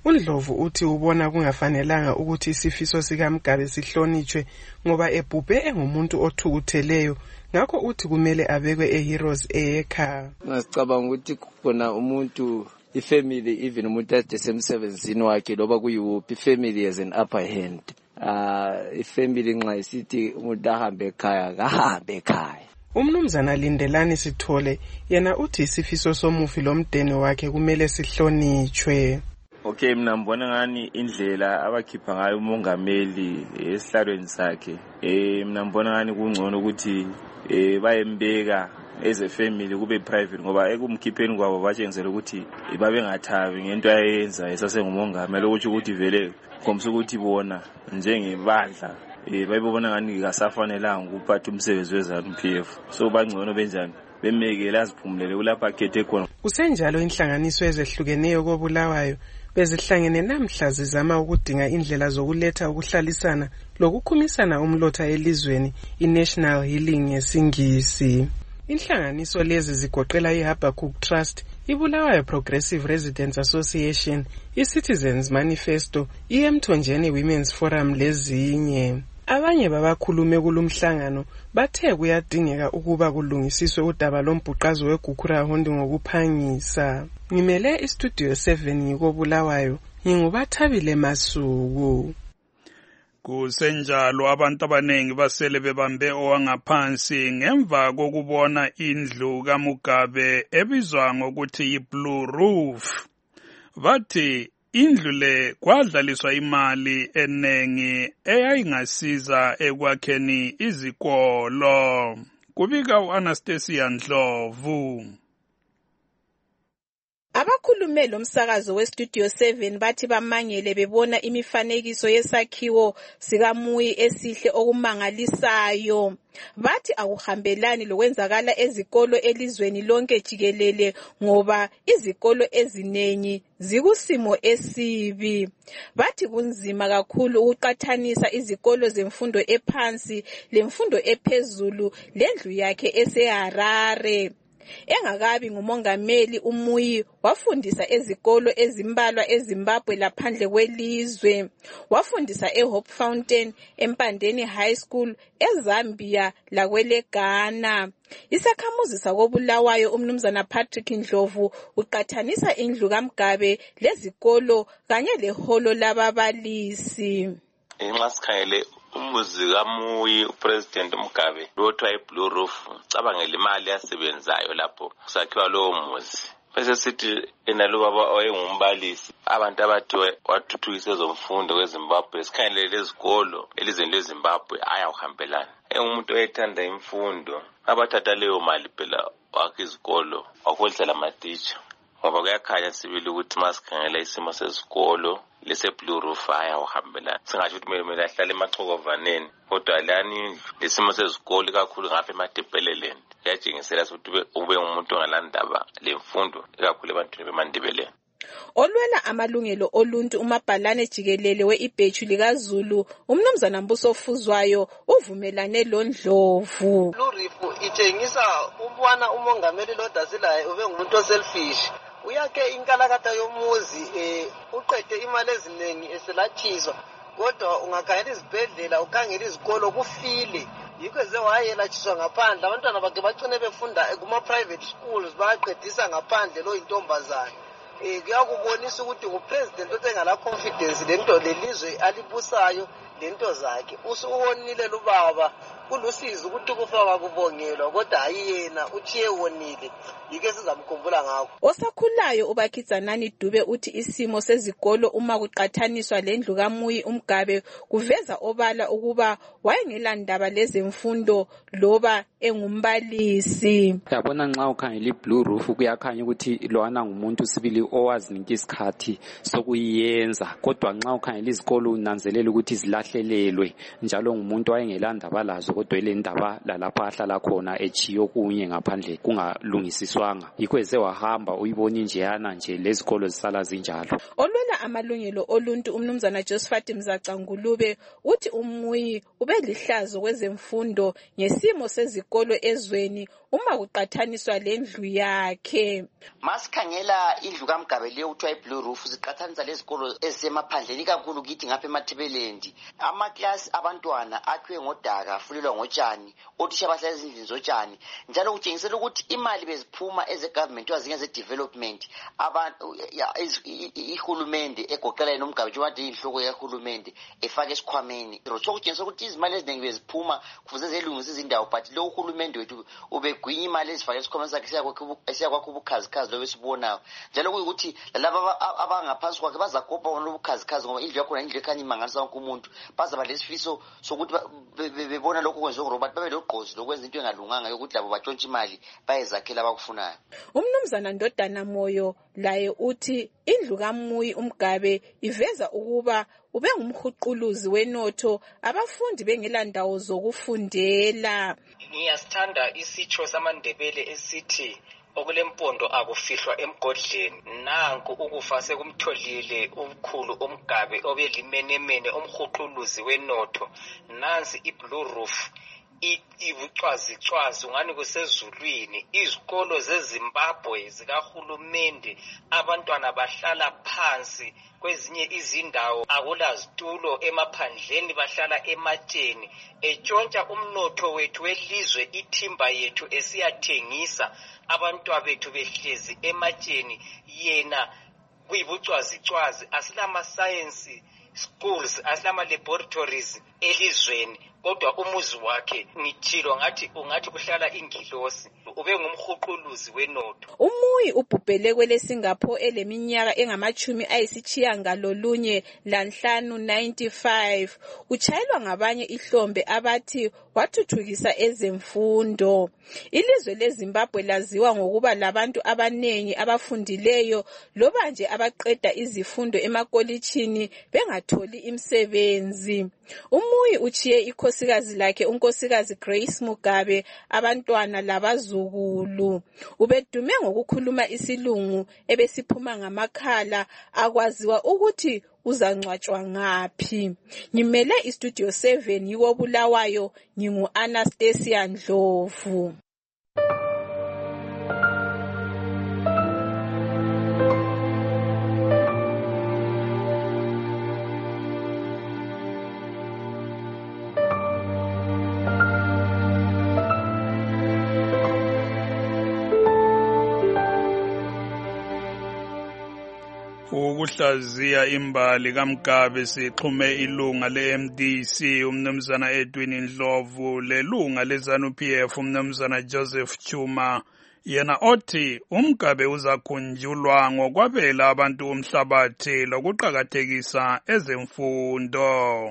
uNdlovu uthi ubona kungafanelanga ukuthi isifiso sikaMgabe sihlonitshwe ngoba ebhubhe engumuntu othukutheleyo, ngakho uthi kumele abekwe eHeroes Acre. Ngasicabanga ukuthi khona umuntu ifamily even umuntu ade semsebenzini wakhe loba kuyiwuphi ifamily has an upper hand. Ifamily nxa isithi umuntu ahambe ekhaya kahambe ekhaya. Umnumzana Lindelani Sithole yena uthi isifiso somufi lomdeni wakhe kumele sihlonitshwe. Okay, mina ngibona ngani indlela abakhipha ngayo umongameli esihlalweni sakhe. Mina ngibona ngani kungcono ukuthi bayembeka as a family kube private ngoba ekumkhipheni kwabo batshengizela ukuthi babengathabi ngento ayenza esasengumongameli ukuthi vele khomisa ukuthi bona njengebandla bayibona ngani kasafanelanga ukuphatha umsebenzi weZANU-PF. So bangcono benjani bemekele aziphumulele kulapha akhethe khona. Kusenjalo inhlanganiso ezehlukeneyo koBulawayo bezihlangene namhla zizama ukudinga indlela zokuletha ukuhlalisana lokukhumisana umlotha elizweni iNational Healing ngesingisi. Inhlanganiso lezi zigoqela iHabakkuk Trust, iBulawayo Progressive Residents Association, iCitizens Manifesto, iMthonjeni Women's Forum lezinye. Abanye babakhulume kulumhlangano bathe kuyadingeka ukuba kulungisiswe udaba lombhuqazo weGukurahundi ngokuphangisa. Ngimele iStudio 7 ngikoBulawayo, nginguBathabile Masuku. Kusenjalo abantu abanengi basele bebambe owangaphansi ngemva kokubona indlu kaMugabe ebizwa ngokuthi yiBlue Roof. Bathi indlu le kwadlaliswa imali enengi eyayingasiza ekwakheni izikolo. Kubika uAnastasia Ndlovu. Abakhulume lomsakazo weStudio 7 bathi bamangele bebona imifanekiso yesakhiwo sikaMuyi esihle okumangalisayo. Bathi akuhambelani lokwenzakala ezikolo elizweni lonke jikelele ngoba izikolo ezinengi zikusimo esibi. Bathi kunzima kakhulu ukuqathanisa izikolo zemfundo ephansi lemfundo ephezulu lendlu yakhe eseHarare. Engakabi ngumongameli uMuyi wafundisa ezikolo ezimbalwa eZimbabwe laphandle kwelizwe. Wafundisa eHope Fountain, eMpandeni High School, eZambia lakweleGhana. Isakhamuzi sakoBulawayo umnumzana Patrick Ndlovu uqathanisa indlu kaMgabe lezikolo kanye leholo lababalisi. Nxa sikhangele umuzi kaMuyi uPresident Mugabe lothiwa iBlue Roof, cabangela imali yasebenzayo lapho kusakhiwa lowo muzi. Bese sithi enalo baba oyengumbalisi abantu abathi wathuthukisa ezomfundo kweZimbabwe, sikhangele lezikolo elizweni leZimbabwe ayawuhambelana. Engumuntu oyethanda imfundo abathatha leyo mali phela wakhe izikolo wakhohlisa lamatitsha ngoba kuyakhanya sibili ukuthi masikhangela isimo sezikolo leseBlue Roof ayawuhambelana. Singathi ukuthi kumele ahlale emachokovaneni kodwa lani lesimo sezikolo kakhulu ngapha emadebheleleni yatshengisela ukuthi ube ngumuntu ongalandaba lemfundo kakhulu ebantwini bemandebeleni. Olwela amalungelo oluntu umabhalane jikelele weIbhechu likaZulu umnumzana Mbuso Fuzwayo uvumelane loNdlovu. Blue Roof itshengisa ubona umongameli loDasilaye ube ngumuntu oselfish. Uyakhe inkalakatha yomuzi uqede imali eziningi eselathiswa kodwa ungakhangela izibhedlela ukhangela izikolo kufile. Yikho zewayelatshiswa ngaphandle abantwana bakhe bacine befunda kuma private schools bayaqedisa ngaphandle lo intombazana. Kuyakubonisa ukuthi ngupresident otengala confidence lento lelizwe alibusayo lento zakhe. Usuwonile lubaba kulusizi ukuthi kufa kubongelwa kodwa ayiyena uthiye wonile. Yike sizamkhumbula ngakho. Osakhulayo uBakizanani Dube uthi isimo sezikolo uma kuqathaniswa lendlu kaMuyi uMgabe kuveza obala ukuba wayengelandaba lezemfundo loba engumbalisi. Yabona nxa ukhangela iBlue Roof kuyakhanya ukuthi lowana ngumuntu sibili owazinika isikhathi sokuyenza kodwa nxa ukhangela izikolo unanzelela ukuthi alahlelelwe njalo ngumuntu wayengelandaba lazo kodwa elendaba lalapha ahlala khona echiyo kunye ngaphandle kungalungisiswanga yikho eze wahamba uyibona injeyana nje lezikolo zisala zinjalo. Olwela amalungelo oluntu umnumzana Josephat Mzaca Ngulube uthi umuyi ube lihlazo kwezemfundo ngesimo sezikolo ezweni uma kuqathaniswa lendlu yakhe. Masikhangela indlu kaMgabe leyo kuthiwa iBlue Roof siqathanisa lezikolo ezisemaphandleni kakhulu kithi ngapha eMathebelendi. Amaklasi abantwana akhiwe ngodaka afulelwa ngotshani, othisha bahlala ezindlini zotshani. Njalo kutshengisela ukuthi imali beziphuma eze-government wazinga ze-development abantu ihulumende egoqela noMgabe njengoba inhloko yahulumende efaka esikhwameni. So kutshengisela ukuthi izimali eziningi beziphuma kufuze zelungise izindawo but lo uhulumende wethu ubegwinya imali ezifaka esikhwameni sakhe esiyakwakho ubukhazikhazi lo besibonayo. Njalo kuyikuthi laba abangaphansi kwakhe bazakopa bona ubukhazikhazi ngoba indlu yakhona indlu ekhanya imangalisa wonke umuntu. Bazaba lesifiso sokuthi bebona lokho kwenziwa nguRobert babe logqozi lokwenza into engalunganga yokuthi labo batshontshe imali bayezakhela abakufunayo. Umnumzana Ndodana Moyo laye uthi indlu kaMuyi uMgabe iveza ukuba ube ngumhuquluzi wenotho abafundi bengelandawo zokufundela. Ngiyasithanda isitsho samaNdebele esithi okulempondo akufihlwa emgodleni. Nanku ukufa sekumtholile umkhulu uMgabe obelimenemene umhuquluzi wenotho. Nansi iBlue Roof ibucwazicwazi ungani kusezulwini. Izikolo zeZimbabwe zikahulumende abantwana bahlala phansi, kwezinye izindawo akula zitulo, emaphandleni bahlala ematsheni. Etshontsha umnotho wethu welizwe, ithimba yethu esiyathengisa, abantwana bethu behlezi ematsheni. Yena kuyibucwazicwazi, asilama science schools, asilama laboratories elizweni, kodwa umuzi wakhe ngithilo ungathi kuhlala ingilosi. Ube ngumhuquluzi wenotho. Umuyi ubhubhele kwele Singapore eleminyaka engamachumi lanhlanu 95. Uchayelwa ngabanye ihlombe abathi wathuthukisa ezemfundo. Ilizwe leZimbabwe laziwa ngokuba labantu abanengi abafundileyo loba nje abaqeda izifundo emakolitshini bengatholi imisebenzi. Umuyi uchiye ikhosikazi lakhe unkosikazi Grace Mugabe, abantwana labazukulu. Ubedume ngokukhuluma isilungu ebesiphuma ngamakhala, akwaziwa ukuthi uzangcwatshwa ngaphi. Ngimele iStudio 7 yiwo Bulawayo, ngingu Anastasia Ndlovu. Ukuhlaziya imbali kaMgabe sixhume ilunga leMDC umnumzana Edwin Ndlovu lelunga leZANU-PF umnumzana Joseph Chuma, yena othi uMgabe uzakhunjulwa ngokwabela abantu umhlabathi lokuqakathekisa ezemfundo.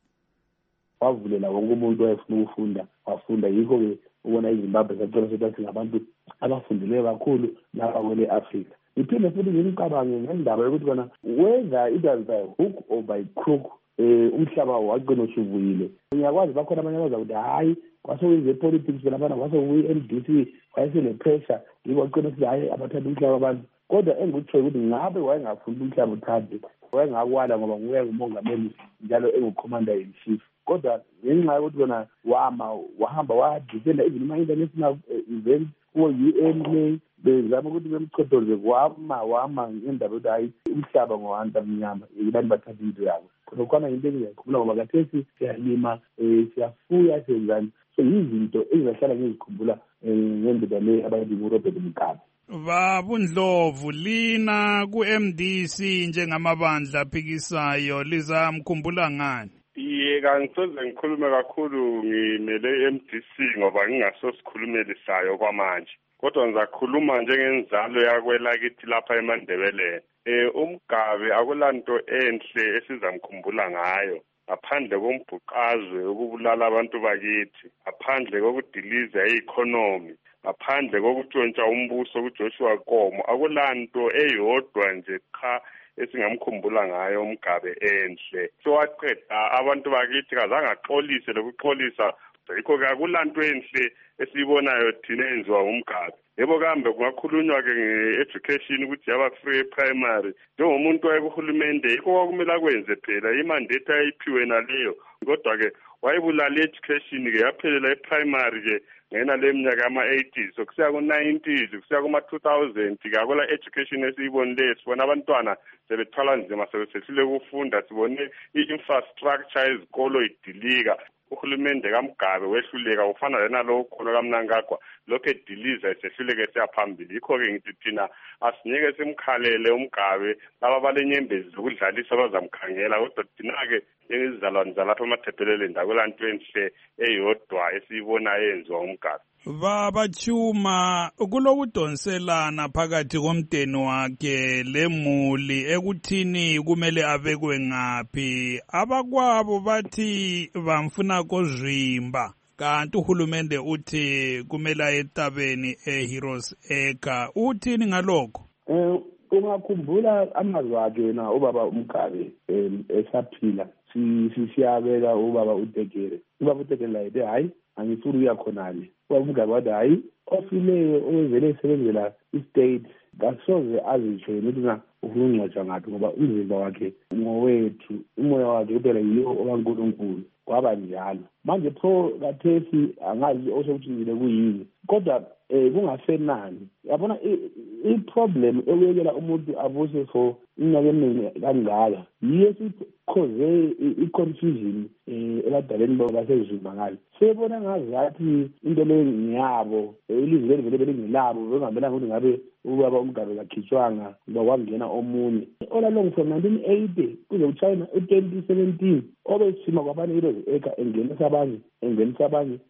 Wavulela wonke umuntu wayefuna ukufunda wafunda. Yikho-ke ubona iZimbabwe sathola sokuthi ngabantu abafundileyo kakhulu lapha kwele Afrika. Iphinde futhi ngimcabange ngendaba yokuthi kona whether it was by hook or by crook umhlaba wagcina usuvuyile. Ngiyakwazi bakhona abanye abazakuthi hayi kwasewenze politics phela abana kwaseyi-MDC wayesele pressure yiko wagcina sithi hayi abathatha umhlaba abantu. Kodwa engikutshoyo ukuthi ngabe wayengafuni umhlaba uthathe, wayengakwala ngoba nguye ngumongameli njalo engucommander in chief. Kodwa ngenxa yokuthi kona wahamba wadifenda even ama-international events kuwo-UN bezama ukuthi bemchodoze wama ngendaba yokuthi hayi umhlaba ngowabantu abamnyama abantu bathatha into yabo. Khona into engiyakhumbula ngoba khathesi siyalima, siyafuya, senzani. So yizinto engizahlala ngizikhumbula ngendaba le abayithi nguRobert Mugabe. Babundlovu, lina ku-MDC njengamabandla aphikisayo lizamkhumbula ngani? Kangisoze ngikhulume kakhulu ngimele MDC ngoba ngingasosikhulumeli sayo kwamanje. Kodwa ngizakhuluma njengenzalo yakwelakithi lapha eMandebeleni. uMgabe akulanto enhle esizamkhumbula ngayo ngaphandle kombhuqazwe ukubulala abantu bakithi, ngaphandle kokudiliza i-economy, ngaphandle kokutshontsha umbuso kuJoshua Nkomo, akulanto eyodwa nje cha esingamkhumbula ngayo uMgabe enhle. So waqeda abantu bakithi kazange axolise lokuxolisa, yikho akulanto enhle esibonayo thina enziwa uMgabe. Yebo kambe kungakhulunywa-ke nge-education ukuthi yaba free primary. Njengomuntu wayekuhulumende yikho kwakumele akwenze phela, imandate ayiphiwe naleyo. Kodwa-ke wayebulala i-education-ke yaphelela e-primary-ke ngena le minyaka yama-80s, so kusiya ku-90s, kusiya kuma-2000-ke akola education esiyibonileyo sibona abantwana sebethwala nzima sebesehlule ukufunda, sibone i-infrastructure ezikolo idilika. Uhulumende kaMgabe wehluleka ufana lena lo kholo kaMnangagwa lokho ediliza esehluleke siyaphambili. Yikho-ke ngithi thina asinike simkhalele uMgabe laba balenyembezi zokudlalisa bazamkhangela, kodwa thina-ke njengezizalwane zalapha emathepheleleni akulanto enhle eyodwa esiyibona yenziwa uMgabe. Baba Chuma, kulokudonselana phakathi komdeni wakhe lemuli ekuthini kumele abekwe ngaphi. Abakwabo bathi bamfuna kozwimba, kanti uhulumende uthi kumele ayetabeni eHeroes Acre. Uthini ngalokho? Ungakhumbula amazwi akhe na ubaba uMgabe esaphila siyabeka ubaba uTekere. Ubaba uTekere la yethe hayi angifuni uyakhonale. Ubaba uMgabe wathi hayi ofileyo owevele esebenzela istate kasoze azitsho ukuthi na ufuna ungcwatshwa ngaphi ngoba umzimba wakhe ngowethu, umoya wakhe kuphela yiyo okaNkulunkulu. Kwaba njalo manje pho kathesi angazi osokutshile kuyini, kodwa kungasenani. Yabona i-problem ekuyekela umuntu abuse for iminyaka eminingi kangaka yiyo sikhoze i-confusion ebadaleni basezimba ngalo. Sebona ngazathi into leyo ngiyabo, ilizwe vele belingelabo, bengamelanga ukuthi ngabe ubaba uMgabe kakhitshwanga ngoba kwangena omunye. All along from 1980 kuze kuChina 2017 obesima kwabanye Heroes Acre engenisa abanye.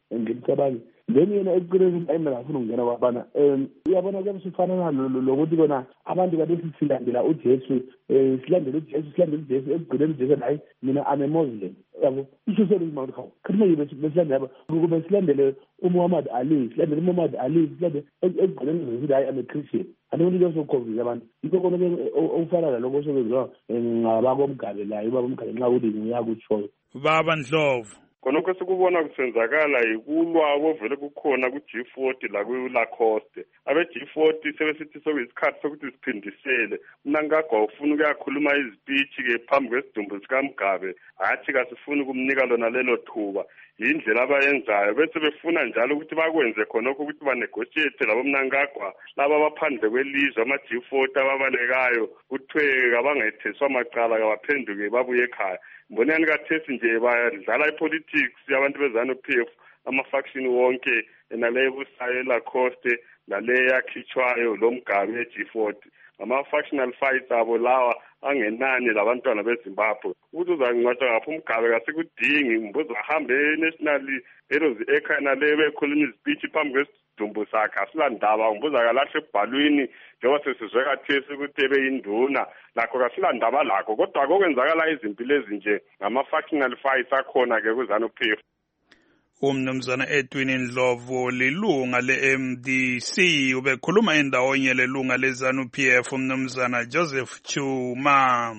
Then yena ekugcineni ayimela ukungena kwabana. Uyabona ke sifana lokuthi kona abantu kade silandela uJesu, silandela uJesu ekugcineni uJesu hayi mina ame Muslim. Yabo isho selizima ukuthi hawu kathi manje besilandela kube silandele uMuhammad Ali, silandele ekugcineni ukuthi hayi ame Christian. Anonke nje sokhombiza abantu yikho kona ke ufana laloko osebenzayo ngabakomgabe la ubaba uMgabe nxa ukuthi ngiyakutsho. Baba Ndlovu, khonokho sikubona kusenzakala yikulwa ovele kukhona ku-G40 la ku-Lacoste. Abe-G40 sebesithi sokuyisikhathi sokuthi siphindisele. Mnangagwa ufuna ukuyakhuluma izipitshi-ke phambi kwesidumbu sikaMgabe, hathi kasifuni ukumnika lona lelo thuba. Yindlela abayenzayo bese befuna njalo ukuthi bakwenze khonokho ukuthi banegotiate labo Mnangagwa laba abaphandle kwelizwe ama-G40 ababalekayo kuthiwe kabangetheswa amacala kabaphenduke babuye ekhaya. Mbonani kathesi nje badlala ipolitics yabantu beZANU-PF ama-faction wonke naleyo busayo eLacoste naleyo yakhitshwayo lo Mgabe e-G40. Ama-factional fights abo lawa angenani labantwana beZimbabwe. Ukuthi uzangcwatshwa ngapha uMgabe kasekudingi mbuzo ahambe e-National Heroes Acre naleyo bekhuluma izipitshi phambi kwesidumbu sakhe asilandaba mbuzo akalahle ebhalwini njengoba sesizwe kathesi ukuthi ebeyinduna lakho kasilandaba lakho, kodwa kokwenzakala izimpilo ezinje ngama-factional fights akhona-ke kuZANU-PF. Umnumzana Edwin Ndlovu lilunga le-MDC ubekhuluma endawonye lelunga le-ZANU-PF umnumzana Joseph Chuma.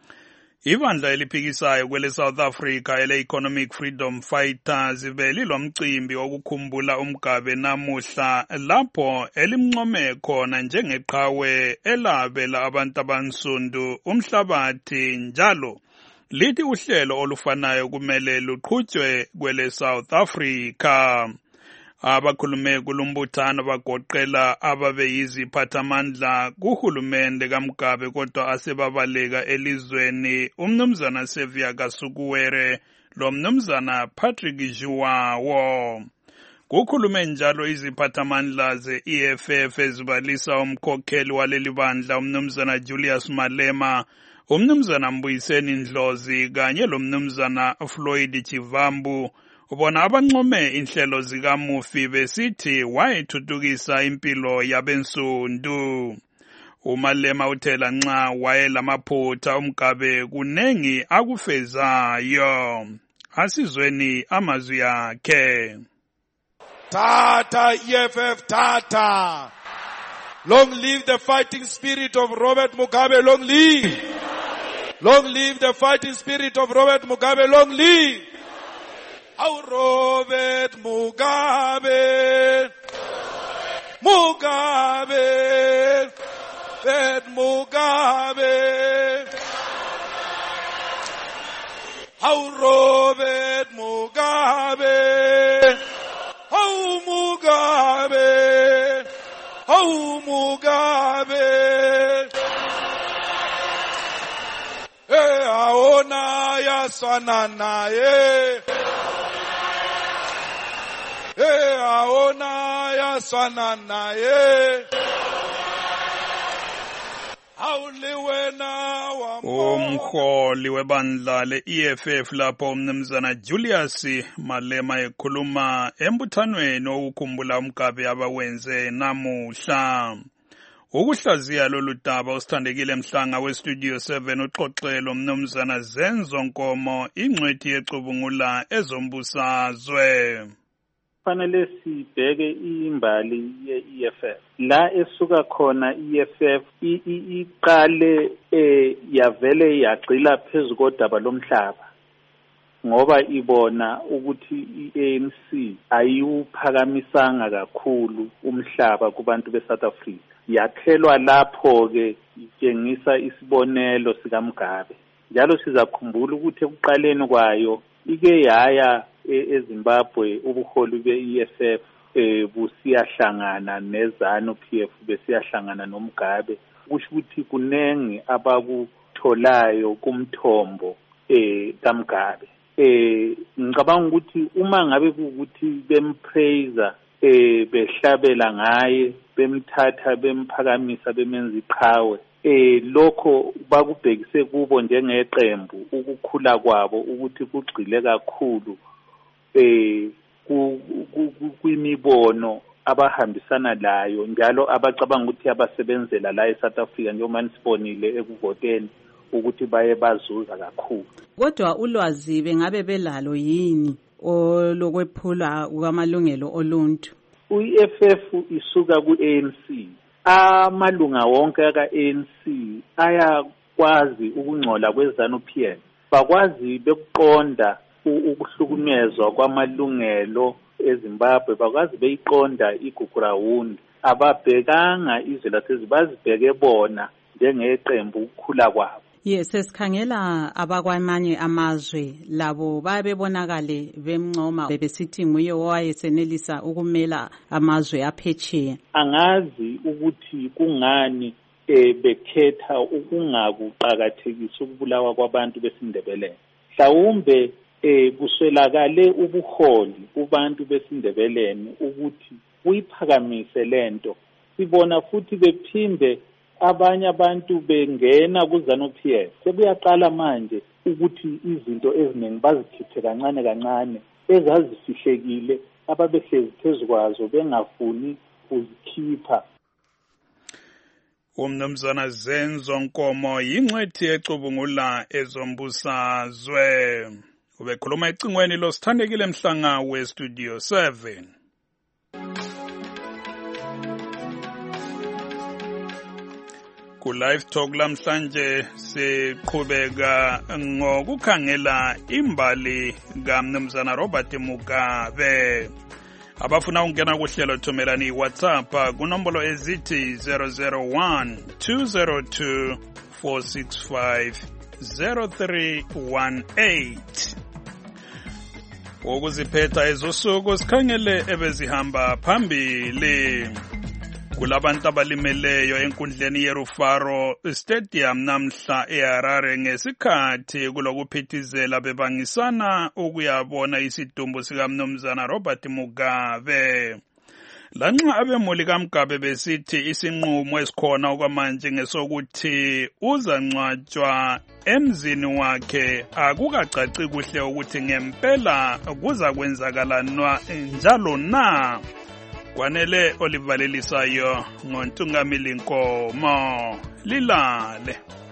Ibandla eliphikisayo kwele South Africa ele-Economic Freedom Fighters belilo mcimbi wokukhumbula uMgabe namuhla lapho elimncome khona njengeqhawe elabela abantu abansundu umhlabathi njalo. Lithi uhlelo olufanayo kumele luqhutshwe kwele South Africa. Abakhulume kulumbuthano bagoqela ababeyiziphathamandla kuhulumende kaMgabe kodwa asebabaleka elizweni umnumzana Sevia Kasukuwere lo mnumzana Patrick Juwawo. Kukhulume njalo iziphathamandla ze-EFF ezibalisa umkhokheli waleli bandla umnumzana Julius Malema, umnumzana Mbuyiseni Ndlozi kanye lo mnumzana Floyd Chivambu. Ubona abancome inhlelo zikaMufi besithi wayethuthukisa impilo yabensundu. uMalema uthela nxa wayelamaphutha uMgabe kunengi akufezayo. Asizweni amazwi akhe. Tata EFF Tata. Long live the fighting spirit of Robert Mugabe, long live. Long live the fighting spirit of Robert Mugabe. Long live. How Robert Mugabe. Mugabe. Robert Mugabe. How Robert Mugabe. How Mugabe. How Mugabe. Aona ya swanana ye. Aona ya swanana ye. Umholi webandla le-EFF lapho umnumzana Julius Malema ekhuluma embuthanweni owukhumbula umgabe abawenze namuhla. Ukuhlaziya lolu daba usithandekile Mhlanga weStudio 7 uxoxelo umnumzana Zenzo Nkomo ingcwethi yecubungula ezombusazwe. Fanele sibheke imbali ye-EFF la esuka khona i-EFF iqale yavele yagxila phezu kodaba lomhlaba ngoba ibona ukuthi i-ANC ayiwuphakamisanga kakhulu umhlaba kubantu beSouth Africa. Yakhelwa lapho ke itshengisa isibonelo sikaMgabe. Njalo sizakhumbula ukuthi ekuqaleni kwayo ike yaya eZimbabwe ubuholi be-EFF busiyahlangana neZANU-PF besiyahlangana noMgabe kusho ukuthi kunengi abakutholayo kumthombo kaMgabe. Ngicabanga ukuthi uma ngabe ukuthi bempraise behlabela ngaye bemthatha bemphakamisa bemenza iqhawe lokho bakubhekise kubo njengeqembu ukukhula kwabo ukuthi kugxile kakhulu kwimibono abahambisana layo njalo abacabanga ukuthi abasebenzela la eSouth Africa njengoba nisibonile ekuvoteni ukuthi baye bazuza kakhulu. Kodwa ulwazi bengabe belalo yini olokwephula kwamalungelo oluntu? I-EFF isuka ku-ANC. Amalunga wonke aka-ANC ayakwazi ukungcola kweZANU-PF. Bakwazi bekuqonda ukuhlukunyezwa kwamalungelo eZimbabwe, bakwazi beyiqonda igugurawundi. Ababhekanga izwe lasezibazibheke bona njengeqembu ukukhula kwabo. Yes, sesikhangela abakwamanye amazwe labo babebonakale bemncoma bebesithi nguye owayesenelisa ukumela amazwe aphetsheya. Angazi ukuthi kungani bekhetha ukungakuqakathekisa ukubulawa kwabantu besindebeleni. Mhlawumbe kuswelakale ubuholi kubantu besindebeleni ukuthi kuyiphakamise lento. Sibona futhi bephinde abanye abantu bengena kuZANU-PF sebuyaqala manje ukuthi izinto eziningi bazikhiphe kancane kancane ezazifihlekile ababehlezi phezu kwazo bengafuni ukuzikhipha. Umnumzana Zenzo Nkomo yingcwethi ecubungula ezombusazwe. Ubekhuluma ecingweni losithandekile Mhlanga weStudio 7. Ku-Live Talk lamhlanje siqhubeka ngokukhangela imbali kaMnumzana Robert Mugabe. Abafuna ukungena kuhlelo thumelani iWhatsApp kunombolo ezithi 001-202-465-0318. Ukuziphetha ezosuku sikhangele ebezihamba phambili. Kulabantu abalimeleyo enkundleni yeRufaro Stadium namhla eHarare ngesikhathi kulokuphithizela bebangisana ukuyabona isidumbu sikaMnumzana Robert Mugabe. Lanxa abemuli kaMgabe besithi isinqumo esikhona okwamanje ngesokuthi uzangcwatshwa emzini wakhe akukacaci kuhle ukuthi ngempela kuza kwenzakala njalo na. Kwanele olivalelisayo ngontungamili Nkomo lilale.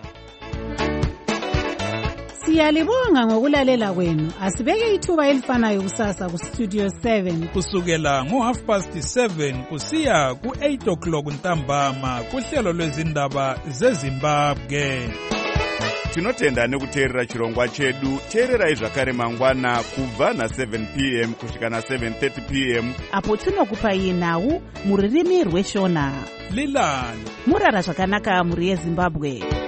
Siyalibonga ngokulalela kwenu. Asibeke ithuba elifanayo kusasa kuStudio 7 kusukela ngo7:30 kusiya ku8 o'clock ntambama kuhlelo lwezindaba zeZimbabwe. tinotenda nekuteerera chirongwa chedu. Teererai zvakare mangwana kubva na7 p.m. kusvika na7:30 p.m. apo tinokupai nhau muririmi rweshona. Lilani murara zvakanaka muri yeZimbabwe.